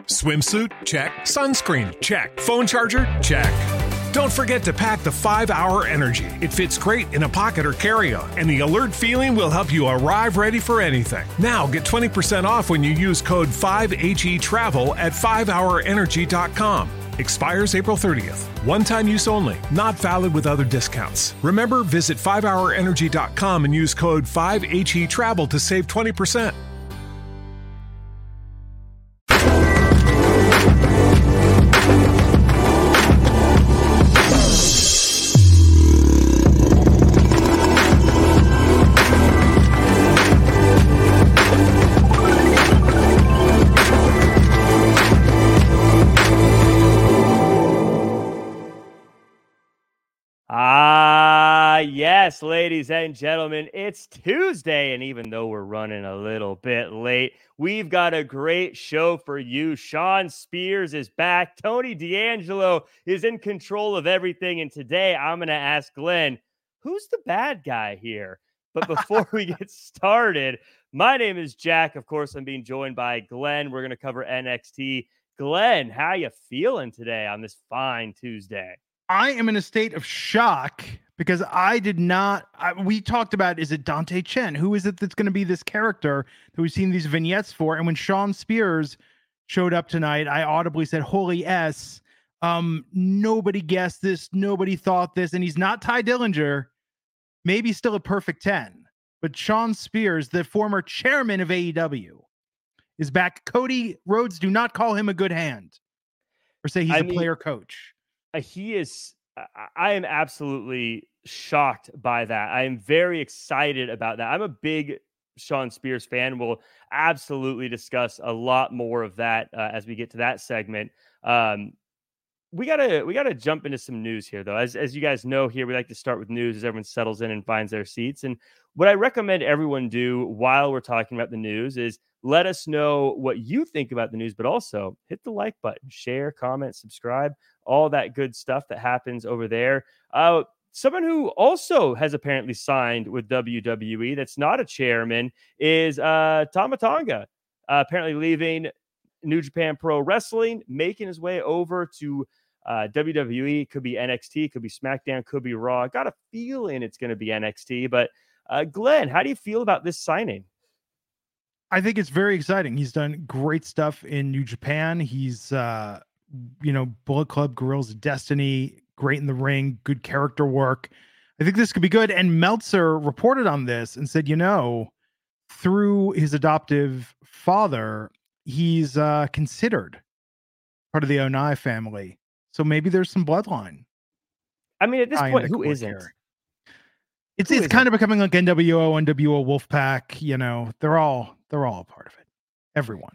Swimsuit? Check. Sunscreen? Check. Phone charger? Check. Don't forget to pack the 5-Hour Energy. It fits great in a pocket or carry-on, and the alert feeling will help you arrive ready for anything. Now get 20% off when you use code 5HETRAVEL at 5hourenergy.com. Expires April 30th. One-time use only. Not valid with other discounts. Remember, visit 5hourenergy.com and use code 5HETRAVEL to save 20%. Yes, ladies and gentlemen, it's Tuesday, and even though we're running a little bit late, we've got a great show for you. Shawn Spears is back. Tony D'Angelo is in control of everything, and today I'm going to ask Glenn, who's the bad guy here? But before we get started, my name is Jack. Of course, I'm being joined by Glenn. We're going to cover NXT. Glenn, how you feeling today on this fine Tuesday? I am in a state of shock because we talked about, is it Dante Chen? Who is it that's going to be this character that we've seen these vignettes for? And when Shawn Spears showed up tonight, I audibly said, holy S. Nobody guessed this. Nobody thought this. And he's not Ty Dillinger. Maybe still a perfect 10. But Shawn Spears, the former chairman of AEW, is back. Cody Rhodes, do not call him a good hand or say he's a player coach. He is. I am absolutely shocked by that. I am very excited about that. I'm a big Shawn Spears fan. We'll absolutely discuss a lot more of that as we get to that segment. We gotta jump into some news here, though. As you guys know, here we like to start with news as everyone settles in and finds their seats. And what I recommend everyone do while we're talking about the news is let us know what you think about the news, but also hit the like button, share, comment, subscribe, all that good stuff that happens over there. Someone who also has apparently signed with WWE that's not a chairman is Tama Tonga, apparently leaving New Japan Pro Wrestling, making his way over to WWE. Could be NXT, could be SmackDown, could be Raw. I got a feeling it's going to be NXT, but Glenn, how do you feel about this signing? I think it's very exciting. He's done great stuff in New Japan. He's, Bullet Club, Guerrillas of Destiny, great in the ring, good character work. I think this could be good. And Meltzer reported on this and said, through his adoptive father, he's considered part of the Onai family. So maybe there's some bloodline. I mean, at this point, who isn't? Here. It's kind of becoming like NWO, Wolfpack. They're all a part of it. Everyone.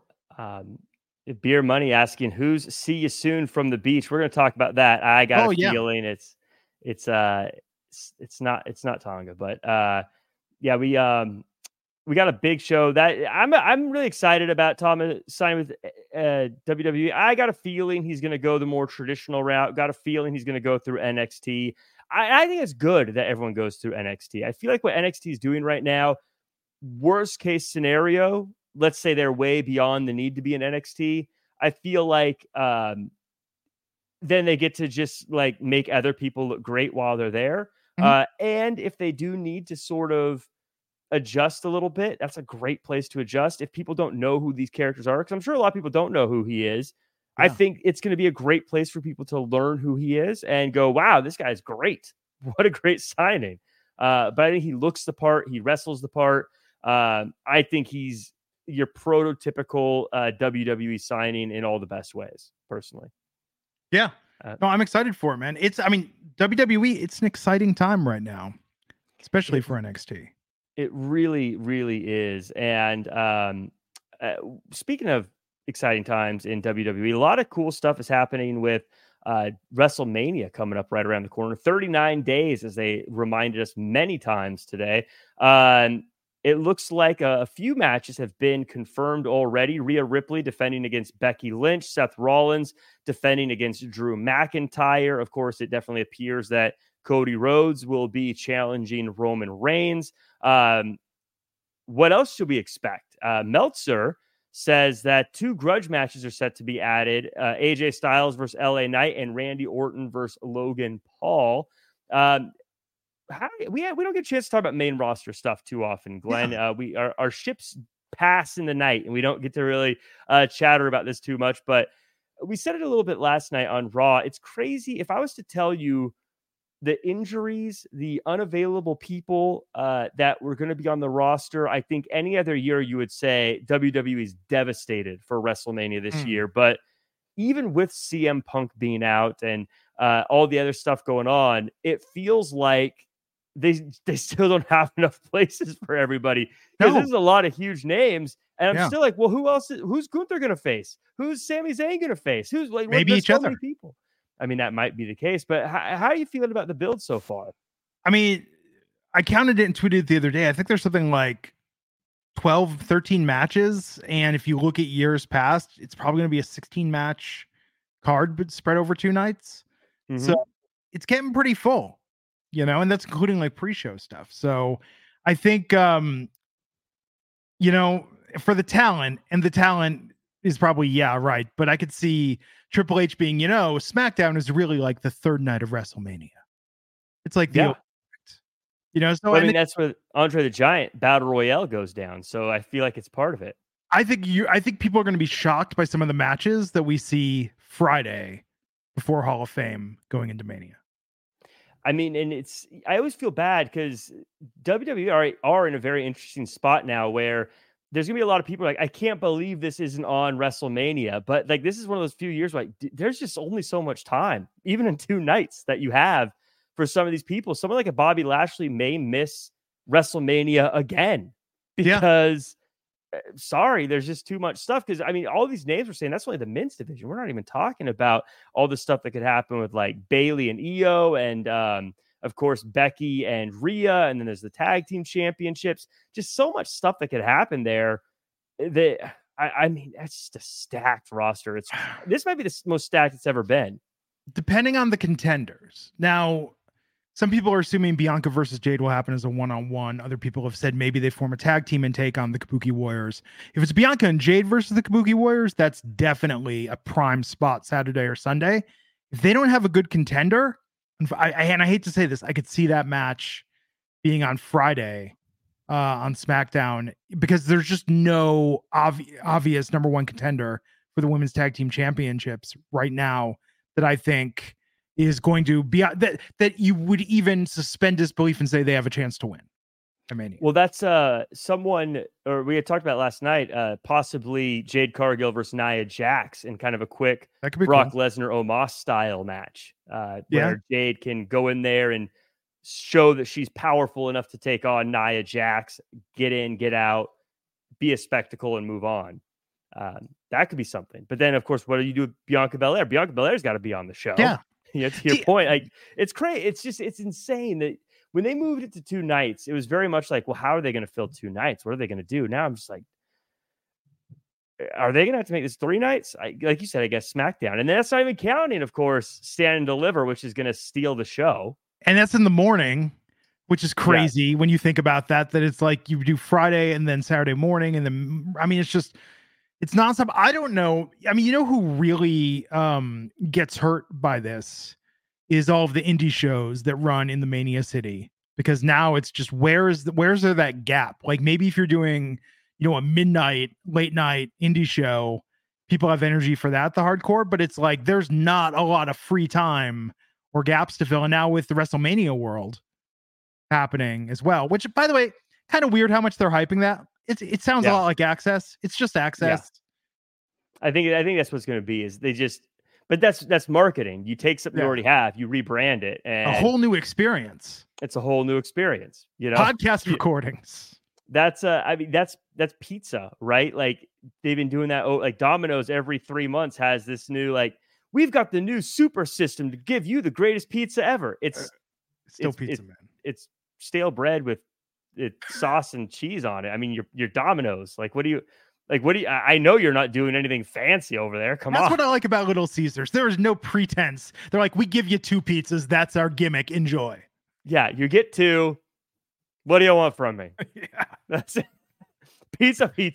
Beer Money asking, who's see you soon from the beach? We're going to talk about that. I got a feeling it's not Tonga, but we got a big show that I'm really excited about. Tom signing with WWE. I got a feeling he's going to go the more traditional route. Got a feeling he's going to go through NXT. I think it's good that everyone goes through NXT. I feel like what NXT is doing right now, worst case scenario, let's say they're way beyond the need to be in NXT. I feel like then they get to just like make other people look great while they're there. Mm-hmm. And if they do need to sort of adjust a little bit, that's a great place to adjust. If people don't know who these characters are, because I'm sure a lot of people don't know who he is. Yeah. I think it's going to be a great place for people to learn who he is and go, wow, this guy's great. What a great signing. But I think he looks the part. He wrestles the part. I think he's your prototypical WWE signing in all the best ways, personally. Yeah. No, I'm excited for it, man. WWE, it's an exciting time right now, especially for NXT. It really, really is. And speaking of exciting times in WWE, a lot of cool stuff is happening with WrestleMania coming up right around the corner. 39 days, as they reminded us many times today. It looks like a few matches have been confirmed already. Rhea Ripley defending against Becky Lynch, Seth Rollins defending against Drew McIntyre. Of course, it definitely appears that Cody Rhodes will be challenging Roman Reigns. What else should we expect? Meltzer says that 2 grudge matches are set to be added. AJ Styles versus LA Knight and Randy Orton versus Logan Paul. We don't get a chance to talk about main roster stuff too often, Glenn. Yeah. Our ships pass in the night, and we don't get to really chatter about this too much. But we said it a little bit last night on Raw. It's crazy. If I was to tell you the injuries, the unavailable people that were going to be on the roster, I think any other year you would say WWE is devastated for WrestleMania this year. But even with CM Punk being out and all the other stuff going on, it feels like they still don't have enough places for everybody, because there's a lot of huge names. And I'm still like, well, who's Gunther going to face? Who's Sami Zayn going to face? Who's like, maybe each other people. I mean, that might be the case, but how are you feeling about the build so far? I mean, I counted it and tweeted it the other day. I think there's something like 12, 13 matches. And if you look at years past, it's probably going to be a 16 match card, but spread over 2 nights. Mm-hmm. So it's getting pretty full, and that's including like pre-show stuff. So I think, for the talent, and the talent is probably, right. But I could see Triple H being, SmackDown is really like the third night of WrestleMania. It's like so I mean, that's where Andre the Giant Battle Royale goes down. So I feel like it's part of it. I think people are going to be shocked by some of the matches that we see Friday before Hall of Fame going into Mania. I mean, and I always feel bad because WWE are in a very interesting spot now where there's going to be a lot of people like, I can't believe this isn't on WrestleMania. But like, this is one of those few years where there's just only so much time, even in 2 nights, that you have for some of these people. Someone like a Bobby Lashley may miss WrestleMania again because, sorry, there's just too much stuff. Because, I mean, all these names we're saying, that's only the men's division. We're not even talking about all the stuff that could happen with like Bayley and Io and, of course, Becky and Rhea, and then there's the tag team championships. Just so much stuff that could happen there. I mean, that's just a stacked roster. This might be the most stacked it's ever been. Depending on the contenders. Now, some people are assuming Bianca versus Jade will happen as a one-on-one. Other people have said maybe they form a tag team and take on the Kabuki Warriors. If it's Bianca and Jade versus the Kabuki Warriors, that's definitely a prime spot Saturday or Sunday. If they don't have a good contender, and I hate to say this, I could see that match being on Friday on SmackDown, because there's just no obvious number 1 contender for the women's tag team championships right now that I think is going to be that you would even suspend disbelief and say they have a chance to win. Well, that's someone, or we had talked about last night, possibly Jade Cargill versus Nia Jax in kind of a quick Brock Lesnar Omos style match, where Jade can go in there and show that she's powerful enough to take on Nia Jax, get in, get out, be a spectacle, and move on. That could be something. But then, of course, what do you do with Bianca Belair? Bianca Belair's got to be on the show. Yeah. To your point, like, it's crazy. It's insane that when they moved it to 2 nights, it was very much like, well, how are they going to fill 2 nights? What are they going to do? Now I'm just like, are they going to have to make this 3 nights? Like you said, I guess SmackDown. And that's not even counting, of course, Stand and Deliver, which is going to steal the show. And that's in the morning, which is crazy when you think about that it's like you do Friday and then Saturday morning. And then, I mean, it's nonstop. I don't know. I mean, who really gets hurt by this is all of the indie shows that run in the Mania City, because now it's just where's there that gap? Like, maybe if you're doing, a midnight, late night indie show, people have energy for that, the hardcore, but it's like there's not a lot of free time or gaps to fill. And now with the WrestleMania world happening as well, which, by the way, kind of weird how much they're hyping that. It sounds a lot like Access. It's just Access. Yeah. I think that's what's going to be, is they just, but that's marketing. You take something you already have, you rebrand it, and a whole new experience. It's a whole new experience, podcast recordings. That's that's pizza, right? Like, they've been doing that. Like, Domino's every 3 months has this new, like, we've got the new super system to give you the greatest pizza ever. It's pizza, man. It's stale bread with sauce and cheese on it. I mean, you're Domino's. Like, what do you? I know you're not doing anything fancy over there. That's what I like about Little Caesars. There is no pretense. They're like, we give you 2 pizzas. That's our gimmick. Enjoy. Yeah, you get 2. What do you want from me? Yeah. That's it. Pizza.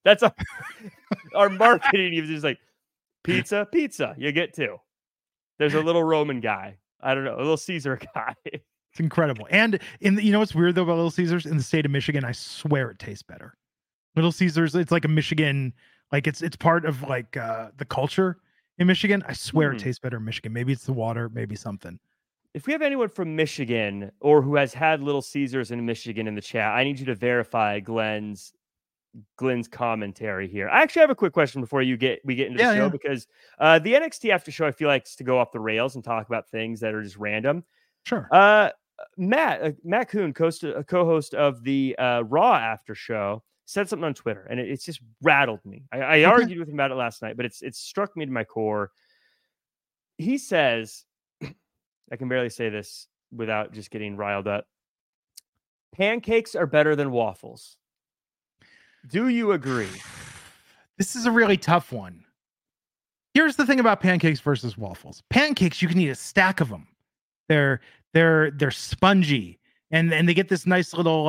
That's our marketing. He was just like, pizza. You get two. There's a little Roman guy. I don't know, a little Caesar guy. It's incredible. And you know what's weird though about Little Caesars? In the state of Michigan, I swear it tastes better. Little Caesars, it's like a Michigan, like it's part of like the culture in Michigan. I swear it tastes better in Michigan. Maybe it's the water, maybe something. If we have anyone from Michigan or who has had Little Caesars in Michigan in the chat, I need you to verify Glenn's commentary here. I actually have a quick question before we get into the show because the NXT after show I feel like is to go off the rails and talk about things that are just random. Sure. Matt Kuhn, co-host of the Raw after show, said something on Twitter, and it's just rattled me. I argued with him about it last night, but it's struck me to my core. He says, I can barely say this without just getting riled up. Pancakes are better than waffles. Do you agree? This is a really tough one. Here's the thing about pancakes versus waffles. Pancakes, you can eat a stack of them. They're spongy and they get this nice little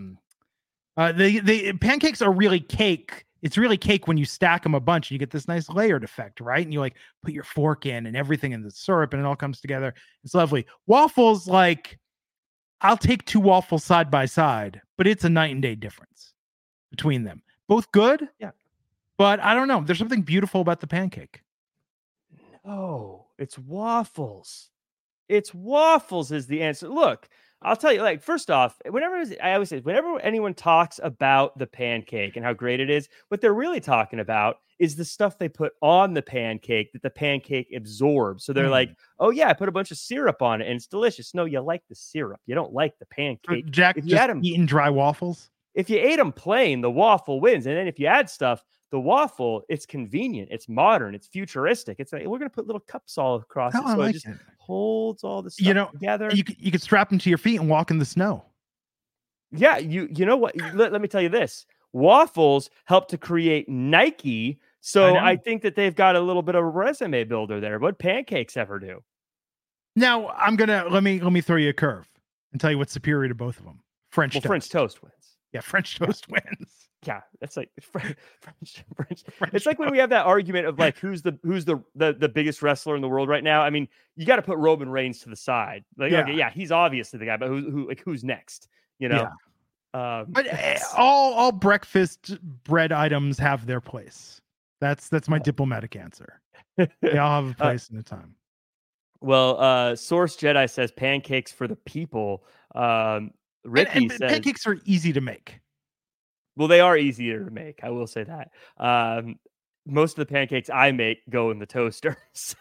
the pancakes are really cake. It's really cake when you stack them a bunch. You get this nice layered effect, right? And you like put your fork in and everything in the syrup and it all comes together. It's lovely. Waffles, like I'll take two waffles side by side, but it's a night and day difference between them. Both good, yeah. But I don't know. There's something beautiful about the pancake. No, it's waffles. It's waffles is the answer. Look, I'll tell you, like, first off, I always say, whenever anyone talks about the pancake and how great it is, what they're really talking about is the stuff they put on the pancake that the pancake absorbs. So they're like, oh yeah, I put a bunch of syrup on it and it's delicious. No, you like the syrup. You don't like the pancake. Jack, if you just eating dry waffles? If you ate them plain, the waffle wins. And then if you add stuff, the waffle, it's convenient, it's modern, it's futuristic. It's like, we're going to put little cups all across it. So it just holds all the stuff together. You could strap them to your feet and walk in the snow. Yeah, you know what? Let me tell you this. Waffles help to create Nike. So I think that they've got a little bit of a resume builder there. What pancakes ever do? Now I'm gonna let me throw you a curve and tell you what's superior to both of them. French toast wins. Yeah, French toast wins. Yeah, that's like French. It's like when we have that argument of like who's the biggest wrestler in the world right now. I mean, you got to put Roman Reigns to the side. Like, okay, yeah, he's obviously the guy, but who's next? You know. Yeah. But all breakfast bread items have their place. That's my diplomatic answer. They all have a place and a time. Well, Source Jedi says pancakes for the people. Ricky says pancakes are easy to make. Well, they are easier to make. I will say that. Most of the pancakes I make go in the toaster.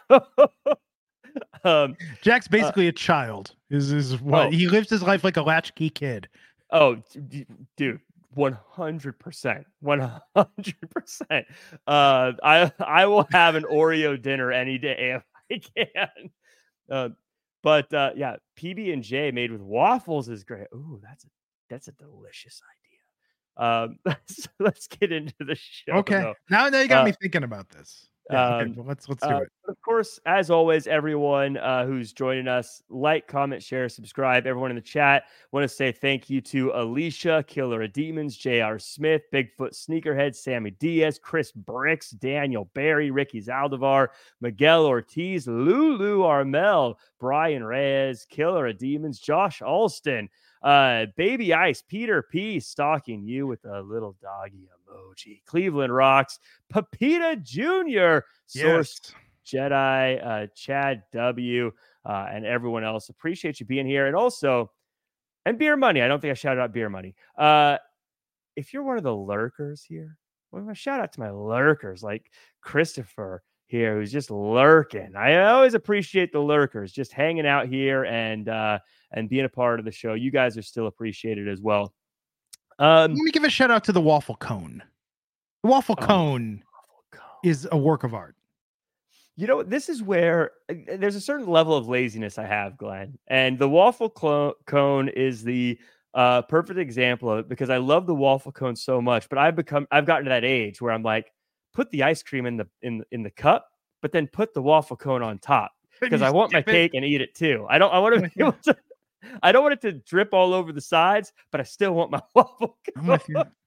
So, Jack's basically a child. Is what he lives his life like a latchkey kid. Oh, dude, 100%, 100%. I will have an Oreo dinner any day if I can. But yeah, PB&J made with waffles is great. Ooh, that's a delicious idea. Let's get into the show. Okay, though. Now you got me thinking about this. Yeah, okay, well, let's do it. Of course, as always, everyone who's joining us, like, comment, share, subscribe. Everyone in the chat, want to say thank you to Alicia, Killer of Demons, J.R. Smith, Bigfoot Sneakerhead, Sammy Diaz, Chris Bricks, Daniel Barry, Ricky Zaldivar, Miguel Ortiz, Lulu Armel, Brian Reyes, Killer of Demons, Josh Alston, Baby Ice, Peter P, stalking you with a little doggy emoji, Cleveland Rocks, Pepita Jr., Source Jedi, Chad W, and everyone else. Appreciate you being here. And also, and Beer Money. I don't think I shouted out Beer Money. If you're one of the lurkers here, well, a shout out to my lurkers like Christopher here, who's just lurking. I always appreciate the lurkers just hanging out here and being a part of the show. You guys are still appreciated as well. Let me give a shout out to the waffle cone. The waffle cone is a work of art. You know, this is where there's a certain level of laziness I have, Glenn. And the waffle cone is the perfect example of it because I love the waffle cone so much. But I've gotten to that age where I'm like, put the ice cream in the cup, but then put the waffle cone on top because I want my cake and eat it too. I don't want it to drip all over the sides, but I still want my waffle cone.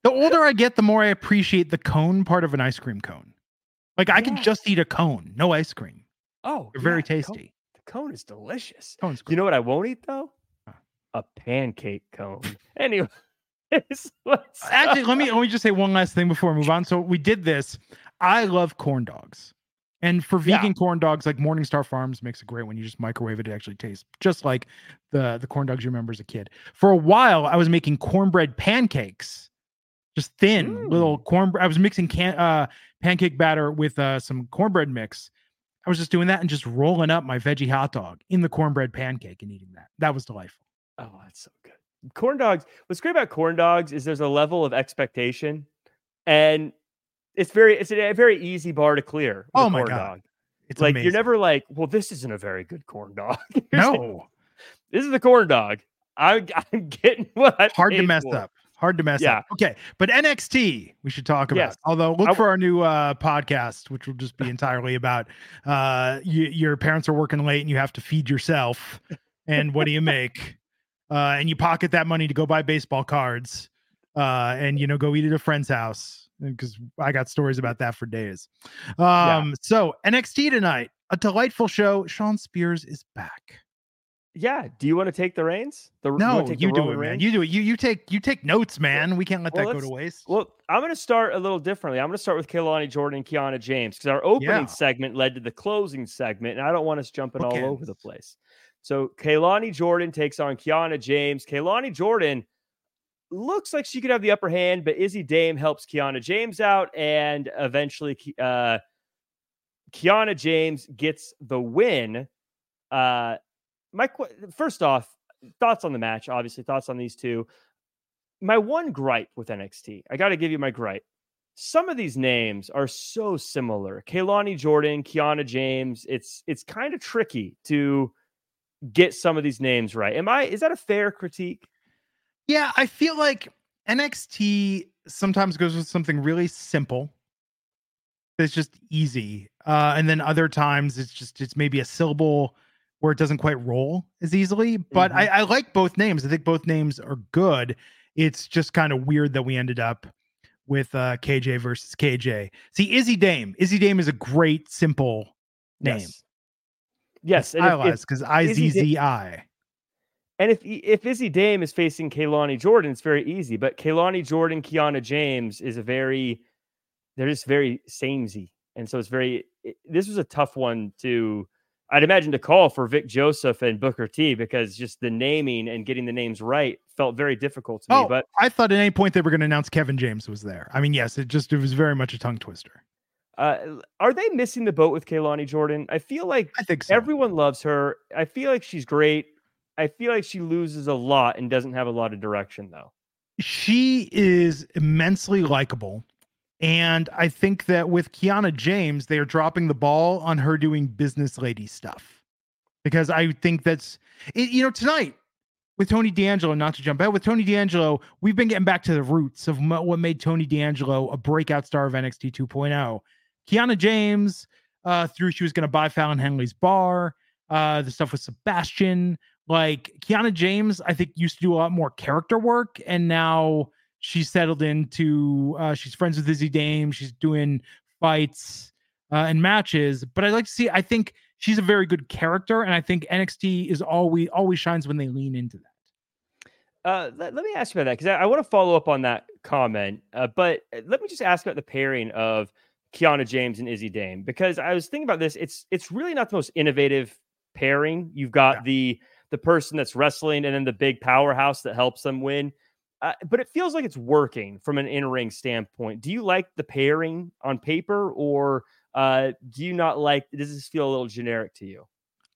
The older I get, the more I appreciate the cone part of an ice cream cone. Like I can just eat a cone, no ice cream. Oh, they're very tasty. The cone is delicious. Cone's You know what I won't eat though? A pancake cone. Anyway, actually, let me just say one last thing before we move on. So we did this. I love corn dogs. And for vegan corn dogs, like Morningstar Farms makes a great one. You just microwave it. It actually tastes just like the corn dogs you remember as a kid. For a while, I was making cornbread pancakes, just thin little cornbread. I was mixing pancake batter with some cornbread mix. I was just doing that and just rolling up my veggie hot dog in the cornbread pancake and eating that. That was delightful. Oh, that's so good. Corn dogs. What's great about corn dogs is there's a level of expectation, and it's a very easy bar to clear. Oh my God. Dog. It's like amazing. You're never like, well, this isn't a very good corn dog. No, this is the corn dog. I'm getting what I hard to mess for. up. Hard to mess up. Okay, but NXT we should talk about. Yes. Although look for our new podcast, which will just be entirely about your parents are working late and you have to feed yourself. And what do you make? And you pocket that money to go buy baseball cards and go eat at a friend's house. Because I got stories about that for days. So NXT tonight, a delightful show. Shawn Spears is back. Yeah. Do you want to take the reins? No, you do it, man. You do it. You take notes, man. We can't let that go to waste. Well, I'm going to start a little differently. I'm going to start with Keilani Jordan and Kiana James because our opening segment led to the closing segment, and I don't want us jumping all over the place. So Keilani Jordan takes on Kiana James. Keilani Jordan looks like she could have the upper hand, but Izzy Dame helps Kiana James out, and eventually Kiana James gets the win. First off, thoughts on the match, obviously, thoughts on these two. My one gripe with NXT, I got to give you my gripe. Some of these names are so similar. Keilani Jordan, Kiana James. It's kind of tricky to get some of these names right. Is that a fair critique? Yeah, I feel like NXT sometimes goes with something really simple. It's just easy. And then other times it's maybe a syllable where it doesn't quite roll as easily. But I like both names. I think both names are good. It's just kind of weird that we ended up with KJ versus KJ. See, Izzy Dame. Izzy Dame is a great, simple name. Yes. Stylized because IZZI. And if Izzy Dame is facing Keilani Jordan, it's very easy. But Keilani Jordan, Kiana James they're just very samey. And so this was a tough one I'd imagine to call for Vic Joseph and Booker T, because just the naming and getting the names right felt very difficult to me. But I thought at any point they were going to announce Kevin James was there. I mean, yes, it was very much a tongue twister. Are they missing the boat with Keilani Jordan? I think so. Everyone loves her. I feel like she's great. I feel like she loses a lot and doesn't have a lot of direction, though. She is immensely likable. And I think that with Kiana James, they are dropping the ball on her doing business lady stuff. Because I think that's, tonight with Tony D'Angelo, not to jump out, with Tony D'Angelo, we've been getting back to the roots of what made Tony D'Angelo a breakout star of NXT 2.0. Kiana James, she was going to buy Fallon Henley's bar, the stuff with Sebastian. Like Kiana James, I think used to do a lot more character work, and now she's settled into, she's friends with Izzy Dame. She's doing fights and matches, but I think she's a very good character. And I think NXT is always shines when they lean into that. Let me ask you about that, because I want to follow up on that comment. But let me just ask about the pairing of Kiana James and Izzy Dame, because I was thinking about this. It's really not the most innovative pairing. You've got the person that's wrestling and then the big powerhouse that helps them win. But it feels like it's working from an in-ring standpoint. Do you like the pairing on paper, or do you not like? Does this feel a little generic to you?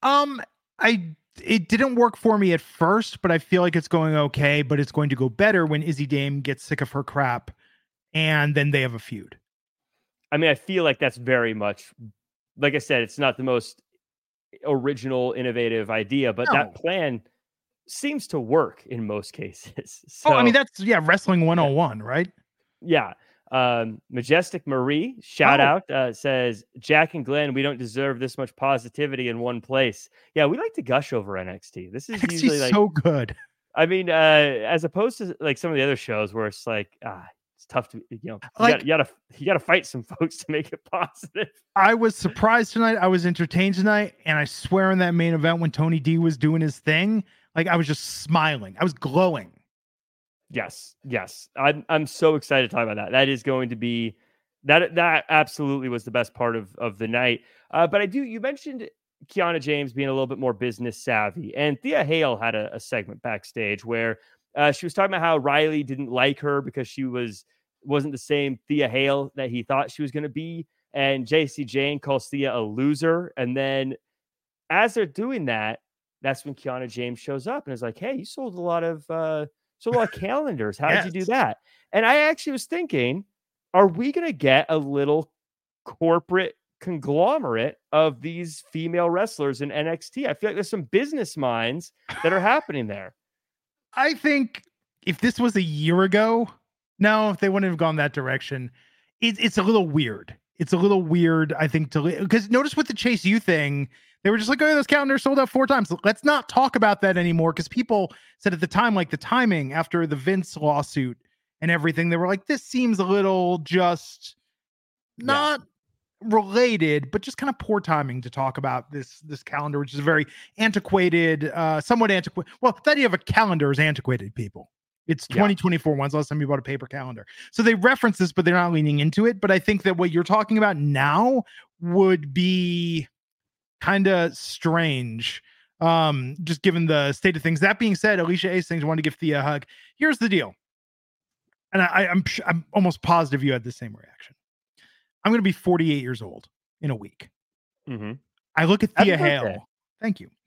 It didn't work for me at first, but I feel like it's going okay. But it's going to go better when Izzy Dame gets sick of her crap, and then they have a feud. I mean, I feel like that's very much, like I said, it's not the most original, innovative idea, but that plan seems to work in most cases. So, I mean, that's wrestling 101, right? Yeah. Majestic Marie, shout out, says, Jack and Glenn, we don't deserve this much positivity in one place. Yeah, we like to gush over NXT. This is usually like so good. I mean, as opposed to like some of the other shows where it's like, tough to, Like, you gotta fight some folks to make it positive. I was surprised tonight. I was entertained tonight, and I swear in that main event when Tony D was doing his thing, like I was just smiling. I was glowing. Yes. I'm so excited to talk about that. That is going to be that absolutely was the best part of the night. But you mentioned Kiana James being a little bit more business savvy, and Thea Hale had a segment backstage where she was talking about how Riley didn't like her because she wasn't the same Thea Hale that he thought she was going to be. And JC Jane calls Thea a loser. And then as they're doing that, that's when Kiana James shows up and is like, hey, you sold a lot of calendars. How did you do that? And I actually was thinking, are we going to get a little corporate conglomerate of these female wrestlers in NXT? I feel like there's some business minds that are happening there. I think if this was a year ago, no, if they wouldn't have gone that direction. It's a little weird. It's a little weird, I think, because notice with the Chase U thing, they were just like, oh, those calendars sold out 4 times. Let's not talk about that anymore. Because people said at the time, like the timing after the Vince lawsuit and everything, they were like, this seems a little just not related, but just kind of poor timing to talk about this calendar, which is very antiquated, somewhat antiquated. Well, the idea of a calendar is antiquated, people. It's 2024. When's the last time you bought a paper calendar? So they reference this, but they're not leaning into it. But I think that what you're talking about now would be kind of strange, just given the state of things. That being said, Alicia Hastings wanted to give Thea a hug. Here's the deal, and I'm almost positive you had the same reaction. I'm going to be 48 years old in a week. Mm-hmm. I look at Thea Hale. Thank you.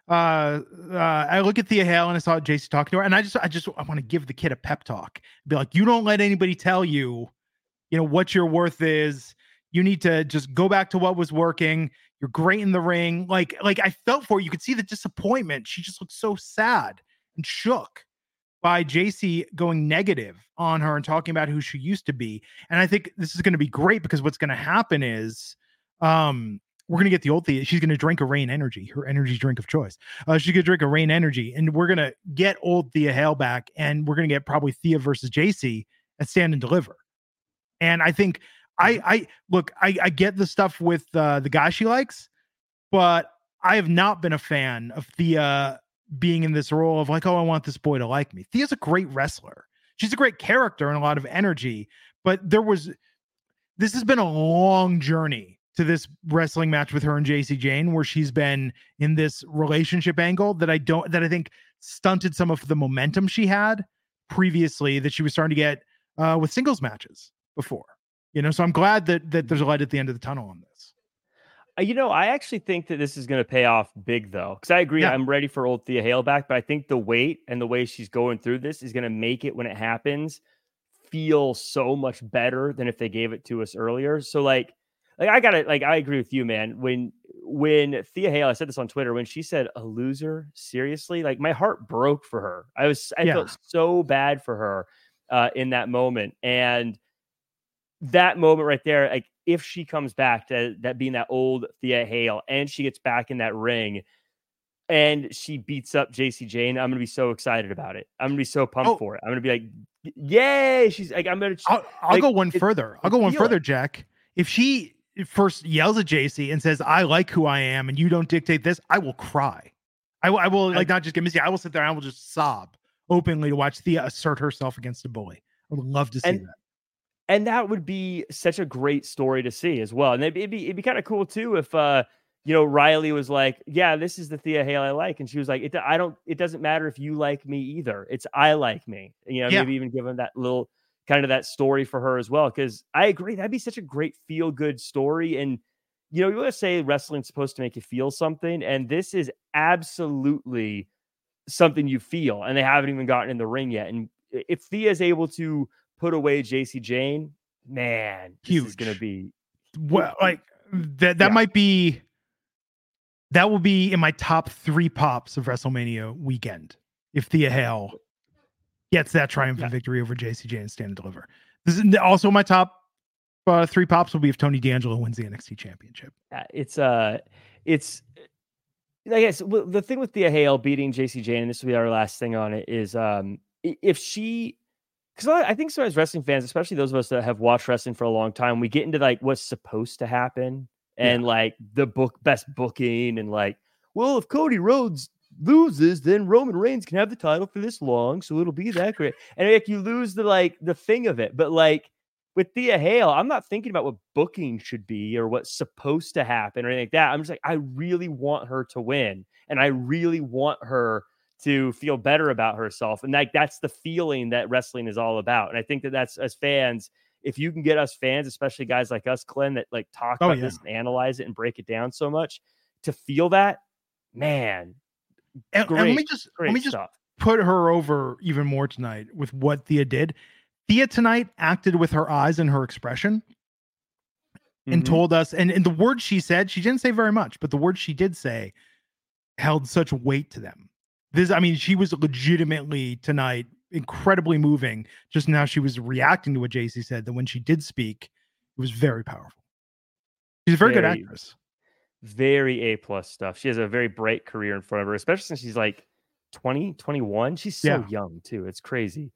I look at Thea Hale and I saw JC talking to her, and I want to give the kid a pep talk. Be like, you don't let anybody tell you, what your worth is. You need to just go back to what was working. You're great in the ring. Like I felt for her. You could see the disappointment. She just looked so sad and shook by JC going negative on her and talking about who she used to be. And I think this is going to be great because what's going to happen is, we're going to get the old Thea. She's going to drink a Rain Energy, her energy drink of choice. She's going to drink a Rain Energy, and we're going to get old Thea Hale back, and we're going to get probably Thea versus JC at Stand and Deliver. And I think I get the stuff with the guy she likes, but I have not been a fan of Thea being in this role of like, oh, I want this boy to like me. Thea's a great wrestler. She's a great character and a lot of energy, but this has been a long journey to this wrestling match with her and JC Jane, where she's been in this relationship angle that I think stunted some of the momentum she had previously that she was starting to get with singles matches before, so I'm glad that there's a light at the end of the tunnel on this. I actually think that this is going to pay off big, though, because I agree. Yeah. I'm ready for old Thea Hale back, but I think the weight and the way she's going through this is going to make it, when it happens, feel so much better than if they gave it to us earlier. So I agree with you, man. When Thea Hale, I said this on Twitter, when she said a loser, seriously, like my heart broke for her. I felt so bad for her in that moment. And that moment right there, like if she comes back to that being that old Thea Hale and she gets back in that ring and she beats up JC Jane, I'm going to be so excited about it. I'm going to be so pumped for it. I'm going to be like, yay. She's like, I'll go one further. I'll go one further, Jack. If she first yells at JC and says, I like who I am and you don't dictate this, I will cry. I will not just get misty. I will sit there and I will just sob openly to watch Thea assert herself against a bully. I would love to see that. And that would be such a great story to see as well. And it'd be kind of cool too if Riley was like, yeah, this is the Thea Hale I like. And she was like, it doesn't matter if you like me either. It's I like me. Maybe even give them that little kind of that story for her as well. Cause I agree. That'd be such a great feel good story. And, you want to say wrestling's supposed to make you feel something. And this is absolutely something you feel. And they haven't even gotten in the ring yet. And if Thea is able to put away JC Jane, man, huge. This is going to be that might be, that will be in my top 3 pops of WrestleMania weekend. If Thea Hale gets that triumphant victory over JC Jane and Stand and Deliver. This is also my top 3 pops will be if Tony D'Angelo wins the NXT championship. It's I guess the thing with Thea Hale beating JC Jane, and this will be our last thing on it, is if she because I think sometimes wrestling fans, especially those of us that have watched wrestling for a long time, we get into like what's supposed to happen and like the best booking and like, well, if Cody Rhodes loses, then Roman Reigns can have the title for this long, so it'll be that great. And like you lose the thing of it, but like with Thea Hale, I'm not thinking about what booking should be or what's supposed to happen or anything like that. I'm just like, I really want her to win, and I really want her to feel better about herself. And like that's the feeling that wrestling is all about. And I think that that's, as fans, if you can get us fans, especially guys like us, Glenn, that like talk about this and analyze it and break it down so much, to feel that, man. And let me just put her over even more tonight with what Thea did. Thea tonight acted with her eyes and her expression and told us, and the words she said, she didn't say very much, but the words she did say held such weight to them. She was legitimately tonight incredibly moving just now. She was reacting to what JC said, that when she did speak, it was very powerful. She's a very good actress. Very A+ stuff. She has a very bright career in front of her, especially since she's like 20, 21. She's so young too. It's crazy.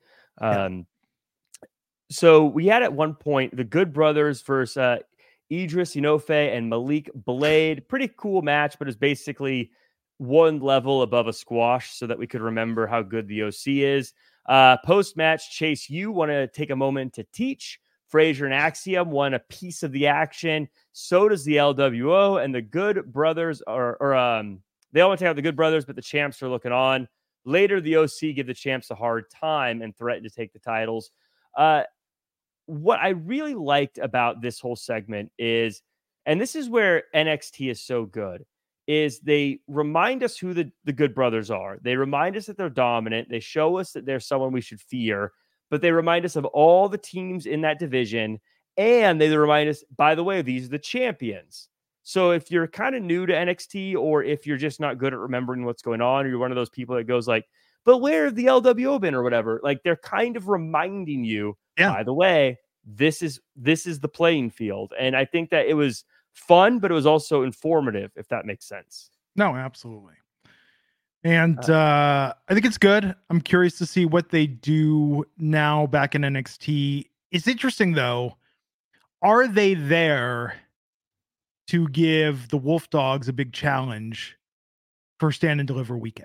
So we had at one point the Good Brothers versus Idris Enofe and Malik Blade. Pretty cool match, but it's basically one level above a squash so that we could remember how good the OC is. Post-match, Chase U want to take a moment to teach. Frazier and Axiom won a piece of the action. So does the LWO, and the Good Brothers they all want to take out the Good Brothers, but the champs are looking on. Later, the OC give the champs a hard time and threaten to take the titles. What I really liked about this whole segment is, and this is where NXT is so good, is they remind us who the Good Brothers are. They remind us that they're dominant. They show us that they're someone we should fear, but they remind us of all the teams in that division. And they remind us, by the way, these are the champions. So if you're kind of new to NXT, or if you're just not good at remembering what's going on, or you're one of those people that goes like, but where have the LWO been or whatever? Like, they're kind of reminding you, by the way, this is the playing field. And I think that it was fun, but it was also informative, if that makes sense. No, absolutely. And I think it's good. I'm curious to see what they do now back in NXT. It's interesting, though. Are they there to give the Wolf Dogs a big challenge for Stand and Deliver weekend?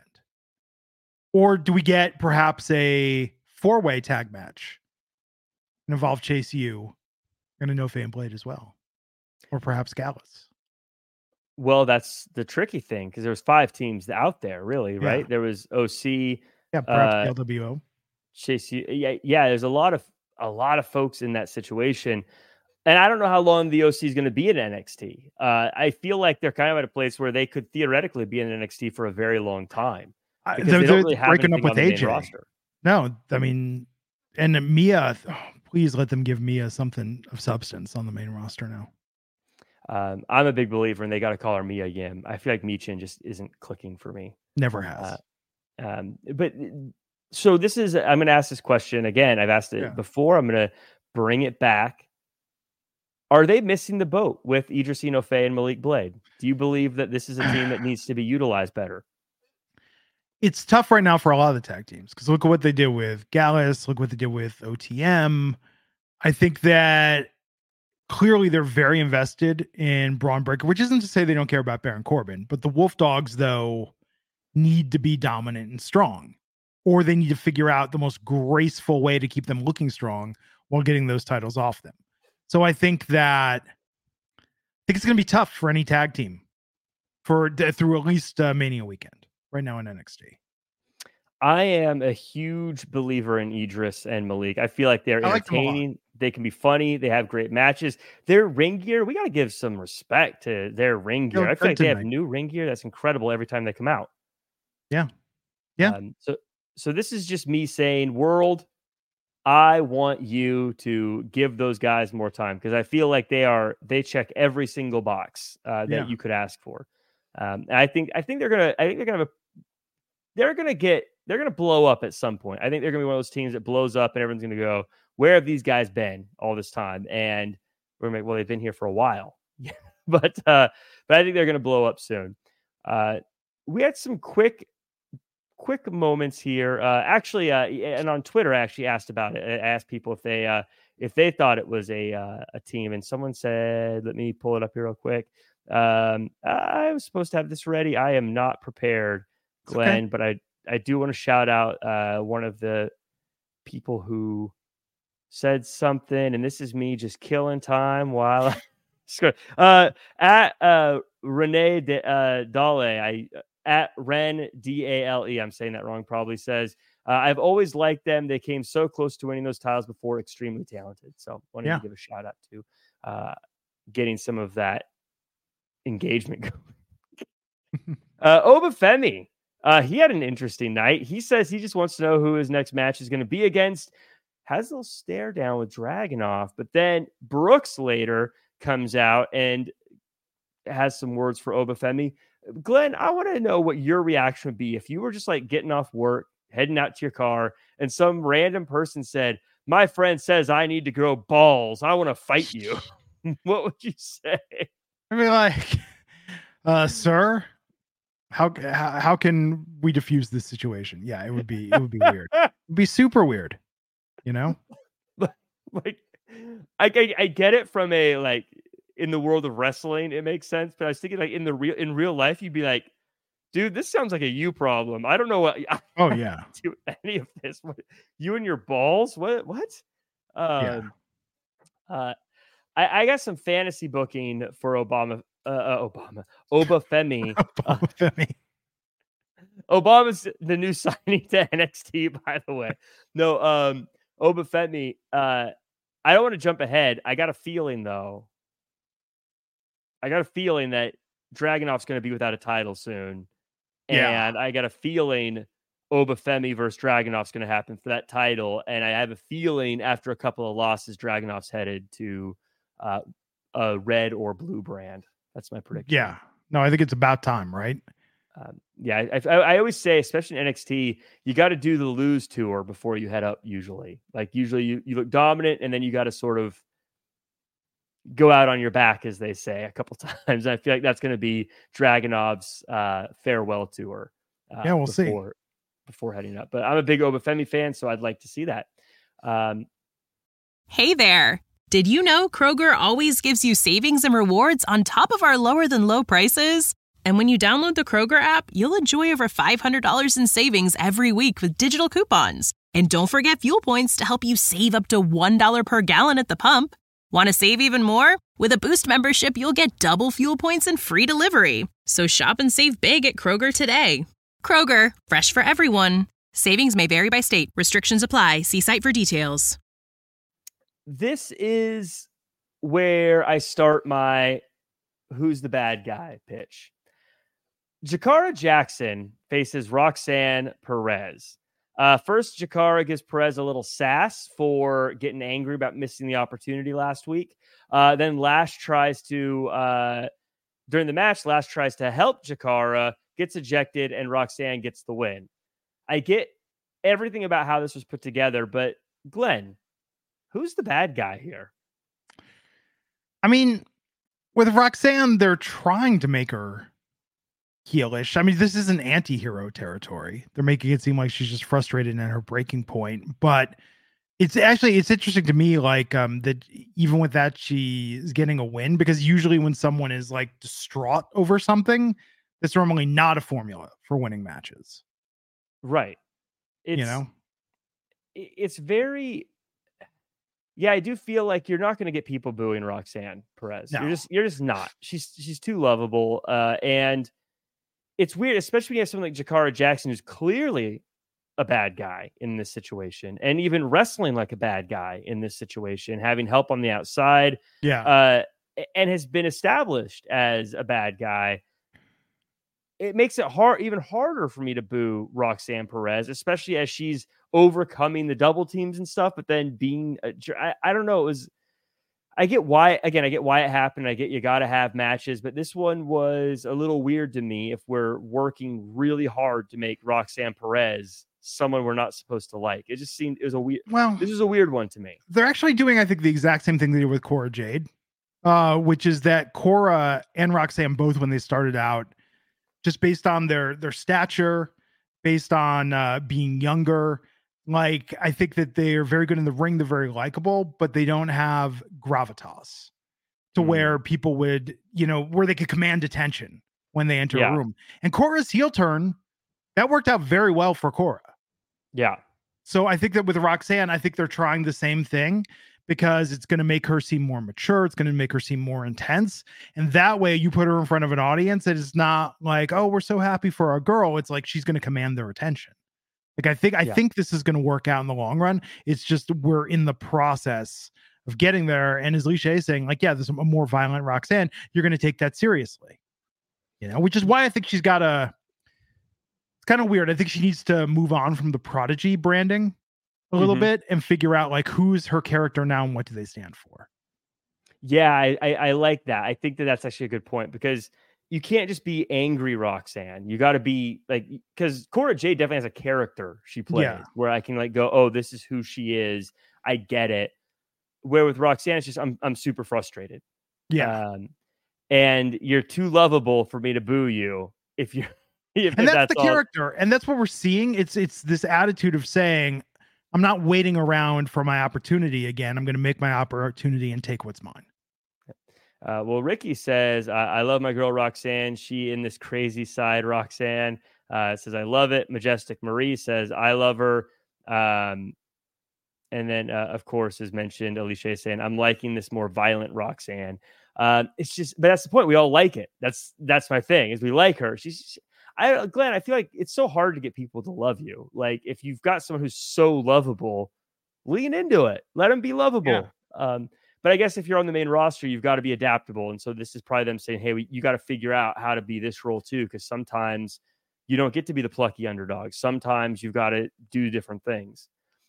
Or do we get perhaps a 4-way tag match and involve Chase U and Enofe and Blade as well? Or perhaps Gallus? Well, that's the tricky thing, because there was 5 teams out there, really, right? There was OC, perhaps LWO, Chase U. Yeah. There's a lot of folks in that situation, and I don't know how long the OC is going to be in NXT. I feel like they're kind of at a place where they could theoretically be in NXT for a very long time. They're really breaking up with AJ. No, I mean, and Mia. Please let them give Mia something of substance on the main roster now. I'm a big believer, and they got to call her Mia Yim. I feel like Michin just isn't clicking for me. Never has. But so this is, I'm going to ask this question again. I've asked it before. I'm going to bring it back. Are they missing the boat with Idris Enofe and Malik Blade? Do you believe that this is a team that needs to be utilized better? It's tough right now for a lot of the tag teams, because look at what they did with Gallus. Look what they did with OTM. I think that clearly they're very invested in Braun Breaker, which isn't to say they don't care about Baron Corbin, but the Wolf Dogs, though, need to be dominant and strong, or they need to figure out the most graceful way to keep them looking strong while getting those titles off them. So I think it's going to be tough for any tag team through at least Mania weekend right now in NXT. I am a huge believer in Idris and Malik. I feel like they're entertaining. They can be funny. They have great matches. Their ring gear, we got to give some respect to their ring gear. I feel like they have new ring gear that's incredible every time they come out. Yeah. So this is just me saying, world, I want you to give those guys more time, because I feel like they check every single box that you could ask for. And I think they're gonna blow up at some point. I think they're gonna be one of those teams that blows up, and everyone's gonna go, where have these guys been all this time? And we're like, well, they've been here for a while. but I think they're gonna blow up soon. We had some quick quick moments here. And on Twitter, I actually asked about it. I asked people if they thought it was a team, and someone said, "Let me pull it up here real quick." I was supposed to have this ready. I am not prepared, Glenn, but I do want to shout out one of the people who said something, and this is me just killing time while at Renee Dale, at Ren Dale, I'm saying that wrong, probably says, I've always liked them. They came so close to winning those titles before. Extremely talented. So wanted to give a shout out to getting some of that engagement going. Obafemi, he had an interesting night. He says he just wants to know who his next match is going to be against. Has a little stare down with Dragunov, but then Brooks later comes out and has some words for Obafemi. Glenn, I want to know what your reaction would be if you were just like getting off work, heading out to your car, and some random person said, "My friend says I need to grow balls. I want to fight you." What would you say? I'd be like, sir, how can we diffuse this situation? Yeah, it would be weird. It would be super weird, you know? Like, I get it from a like in the world of wrestling, it makes sense. But I was thinking like in real life, you'd be like, dude, this sounds like a you problem. I don't know what. Oh yeah, do any of this. What, you and your balls? What? I got some fantasy booking for Obafemi. Obafemi. Obama's the new signing to NXT, by the way. No, Obafemi. I don't want to jump ahead. I got a feeling that Dragunov's going to be without a title soon. And I got a feeling Obafemi versus Dragunov's going to happen for that title. And I have a feeling after a couple of losses, Dragunov's headed to a red or blue brand. That's my prediction. Yeah. No, I think it's about time, right? I always say, especially in NXT, you got to do the lose tour before you head up usually. Like usually you look dominant and then you got to sort of go out on your back, as they say, a couple times. I feel like that's going to be Dragunov's farewell tour. We'll see. Before heading up. But I'm a big Obafemi fan, so I'd like to see that. Hey there. Did you know Kroger always gives you savings and rewards on top of our lower than low prices? And when you download the Kroger app, you'll enjoy over $500 in savings every week with digital coupons. And don't forget fuel points to help you save up to $1 per gallon at the pump. Want to save even more? With a Boost membership, you'll get double fuel points and free delivery. So shop and save big at Kroger today. Kroger, fresh for everyone. Savings may vary by state. Restrictions apply. See site for details. This is where I start my who's the bad guy pitch. Jakara Jackson faces Roxanne Perez. First, Jakara gives Perez a little sass for getting angry about missing the opportunity last week. Then Lash tries to, during the match, Lash tries to help Jakara, gets ejected, and Roxanne gets the win. I get everything about how this was put together, but Glenn, who's the bad guy here? I mean, with Roxanne, they're trying to make her heelish. I mean, this isn't anti-hero territory. They're making it seem like she's just frustrated at her breaking point. But it's interesting to me, like, that even with that, she is getting a win, because usually when someone is like distraught over something, that's normally not a formula for winning matches. Right. It's very, I do feel like you're not going to get people booing Roxanne Perez. No. You're just not. She's too lovable. And it's weird, especially when you have someone like Jakara Jackson, who's clearly a bad guy in this situation, and even wrestling like a bad guy in this situation, having help on the outside. And has been established as a bad guy. It makes it even harder for me to boo Roxanne Perez, especially as she's overcoming the double teams and stuff, but then being, I don't know. I get why it happened. I get you got to have matches, but this one was a little weird to me if we're working really hard to make Roxanne Perez someone we're not supposed to like. It just seemed, this is a weird one to me. They're actually doing, I think, the exact same thing they did with Cora Jade, which is that Cora and Roxanne both, when they started out, just based on their stature, based on being younger. Like, I think that they are very good in the ring. They're very likable, but they don't have gravitas to where people would, where they could command attention when they enter a room. And Cora's heel turn, that worked out very well for Cora. Yeah. So I think that with Roxanne, I think they're trying the same thing because it's going to make her seem more mature. It's going to make her seem more intense. And that way you put her in front of an audience. It is not like, oh, we're so happy for our girl. It's like, she's going to command their attention. Like, I think this is going to work out in the long run. It's just, we're in the process of getting there. And as Alicia is saying, like, yeah, there's a more violent Roxanne. You're going to take that seriously, which is why I think she's got it's kind of weird. I think she needs to move on from the Prodigy branding a little bit and figure out like who's her character now and what do they stand for. Yeah, I like that. I think that's actually a good point because you can't just be angry Roxanne. You got to be like, because Cora Jade definitely has a character she plays where I can like go, oh, this is who she is. I get it. Where with Roxanne, it's just I'm super frustrated. Yeah. And you're too lovable for me to boo you if you. And that's the character, and that's what we're seeing. It's this attitude of saying, I'm not waiting around for my opportunity again. I'm going to make my opportunity and take what's mine. Well, Ricky says, I love my girl Roxanne. She in this crazy side, Roxanne says, I love it. Majestic Marie says, I love her. And then, of course, as mentioned, Alicia saying, I'm liking this more violent Roxanne. It's just, but that's the point. We all like it. That's my thing is we like her. Glenn, I feel like it's so hard to get people to love you. Like if you've got someone who's so lovable, lean into it. Let them be lovable. Yeah. But I guess if you're on the main roster, you've got to be adaptable. And so this is probably them saying, hey, you got to figure out how to be this role too. Because sometimes you don't get to be the plucky underdog. Sometimes you've got to do different things.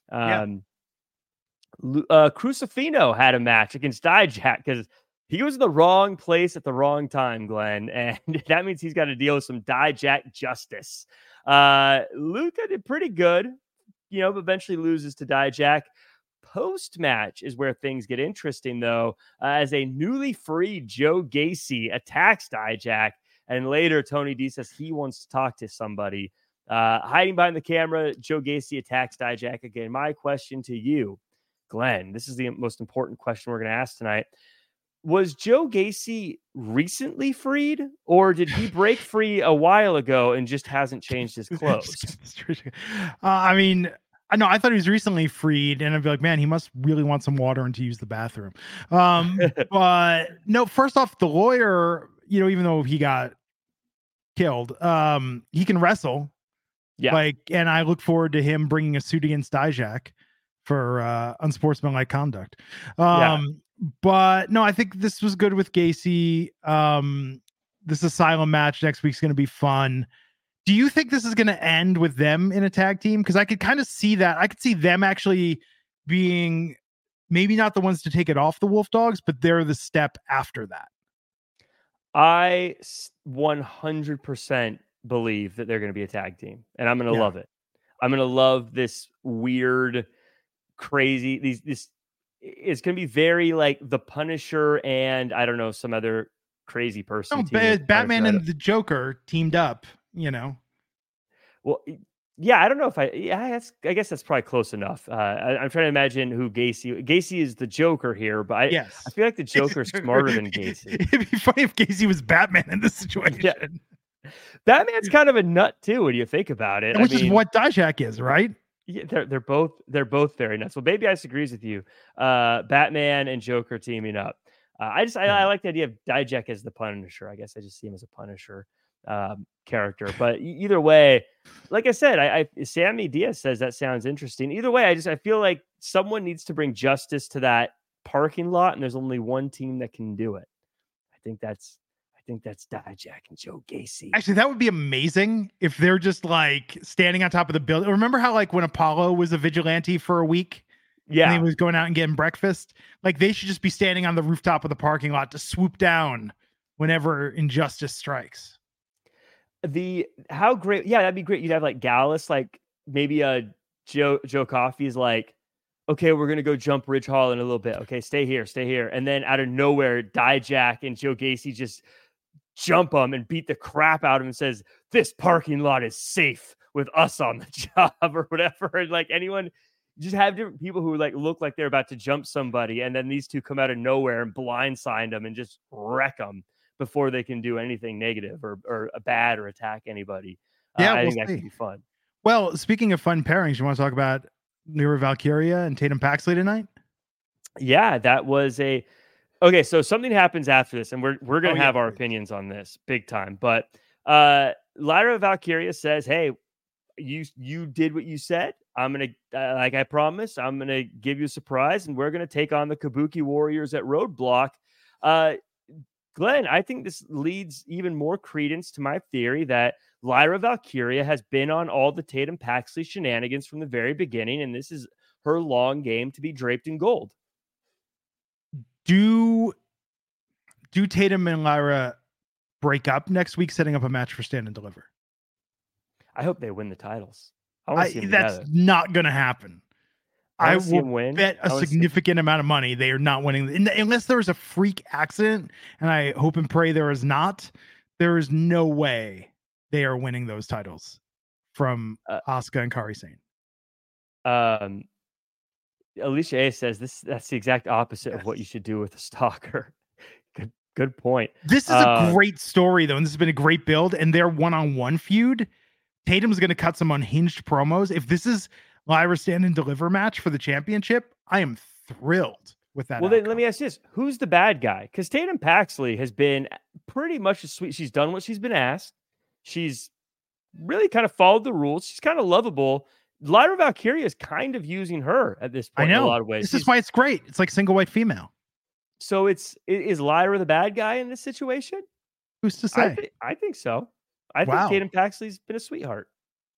Crucifino had a match against Dijak because he was in the wrong place at the wrong time, Glenn. And that means he's got to deal with some Dijak justice. Luca did pretty good, but eventually loses to Dijak. Post-match is where things get interesting, though, as a newly freed Joe Gacy attacks Dijak. And later, Tony D says he wants to talk to somebody. Hiding behind the camera, Joe Gacy attacks Dijak again. My question to you, Glenn, this is the most important question we're going to ask tonight. Was Joe Gacy recently freed, or did he break free a while ago and just hasn't changed his clothes? I thought he was recently freed, and I'd be like, man, he must really want some water and to use the bathroom. But no, first off, the lawyer, even though he got killed, he can wrestle. Yeah. And I look forward to him bringing a suit against Dijak for unsportsmanlike conduct. But no, I think this was good with Gacy. This Asylum match next week's going to be fun. Do you think this is going to end with them in a tag team? Because I could kind of see that. I could see them actually being maybe not the ones to take it off the Wolf Dogs, but they're the step after that. I 100% believe that they're going to be a tag team, and I'm going to love it. I'm going to love this weird, crazy. This it's going to be very like the Punisher and I don't know some other crazy person. Batman and the Joker teamed up. Well, yeah, I don't know if I guess that's probably close enough. I'm trying to imagine who Gacy is the Joker here, but I feel like the Joker's smarter than Gacy. It'd be funny if Gacy was Batman in this situation. Yeah. Batman's kind of a nut too when you think about it. Which is what Dijak is, right? Yeah, they're both very nuts. Well, Baby Ice agrees with you. Batman and Joker teaming up. I like the idea of Dijak as the Punisher. I guess I just see him as a Punisher character. But either way, like I said, Sammy Diaz says that sounds interesting. Either way, I feel like someone needs to bring justice to that parking lot, and there's only one team that can do it. I think that's Dijak and Joe Gacy. Actually, that would be amazing if they're just like standing on top of the building. Remember how like when Apollo was a vigilante for a week? Yeah. And he was going out and getting breakfast. Like they should just be standing on the rooftop of the parking lot to swoop down whenever injustice strikes. How great. Yeah, that'd be great. You'd have like Gallus, like maybe Joe Coffey is like, okay, we're going to go jump Ridge Hall in a little bit. Okay, stay here. And then out of nowhere, Dijak and Joe Gacy just jump him and beat the crap out of him and says, this parking lot is safe with us on the job or whatever. And like anyone, just have different people who like look like they're about to jump somebody, and then these two come out of nowhere and blindside them and just wreck them before they can do anything negative or bad or attack anybody. Yeah, I we'll think that see. could be fun. Well, speaking of fun pairings, you want to talk about Lyra Valkyria and Tatum Paxley tonight? Yeah, that was okay. So something happens after this, and we're gonna have our please. opinions on this big time. But Lyra Valkyria says, "Hey, you did what you said. I'm gonna like I promised. I'm gonna give you a surprise, and we're gonna take on the Kabuki Warriors at Roadblock." Glenn, I think this leads even more credence to my theory that Lyra Valkyria has been on all the Tatum Paxley shenanigans from the very beginning, and this is her long game to be draped in gold. Do Tatum and Lyra break up next week, setting up a match for Stand and Deliver? I hope they win the titles. I want to see them that's together. not going to happen. I will will bet a significant amount of money they are not winning unless there is a freak accident, and I hope and pray there is not. There is no way they are winning those titles from Asuka and Kairi Sane. Alicia A says that's the exact opposite of what you should do with a stalker. Good point. This is a great story though, and this has been a great build. And their one-on-one feud, Tatum's going to cut some unhinged promos. If this is Lyra Stand and Deliver match for the championship, I am thrilled with that. Well, then let me ask you this: who's the bad guy? Because Tatum Paxley has been pretty much a sweet. She's done what she's been asked. She's really kind of followed the rules. She's kind of lovable. Lyra Valkyria is kind of using her at this point in a lot of ways. This is why it's great. It's like single white female. So is Lyra the bad guy in this situation? Who's to say? I think so. I think Tatum Paxley's been a sweetheart.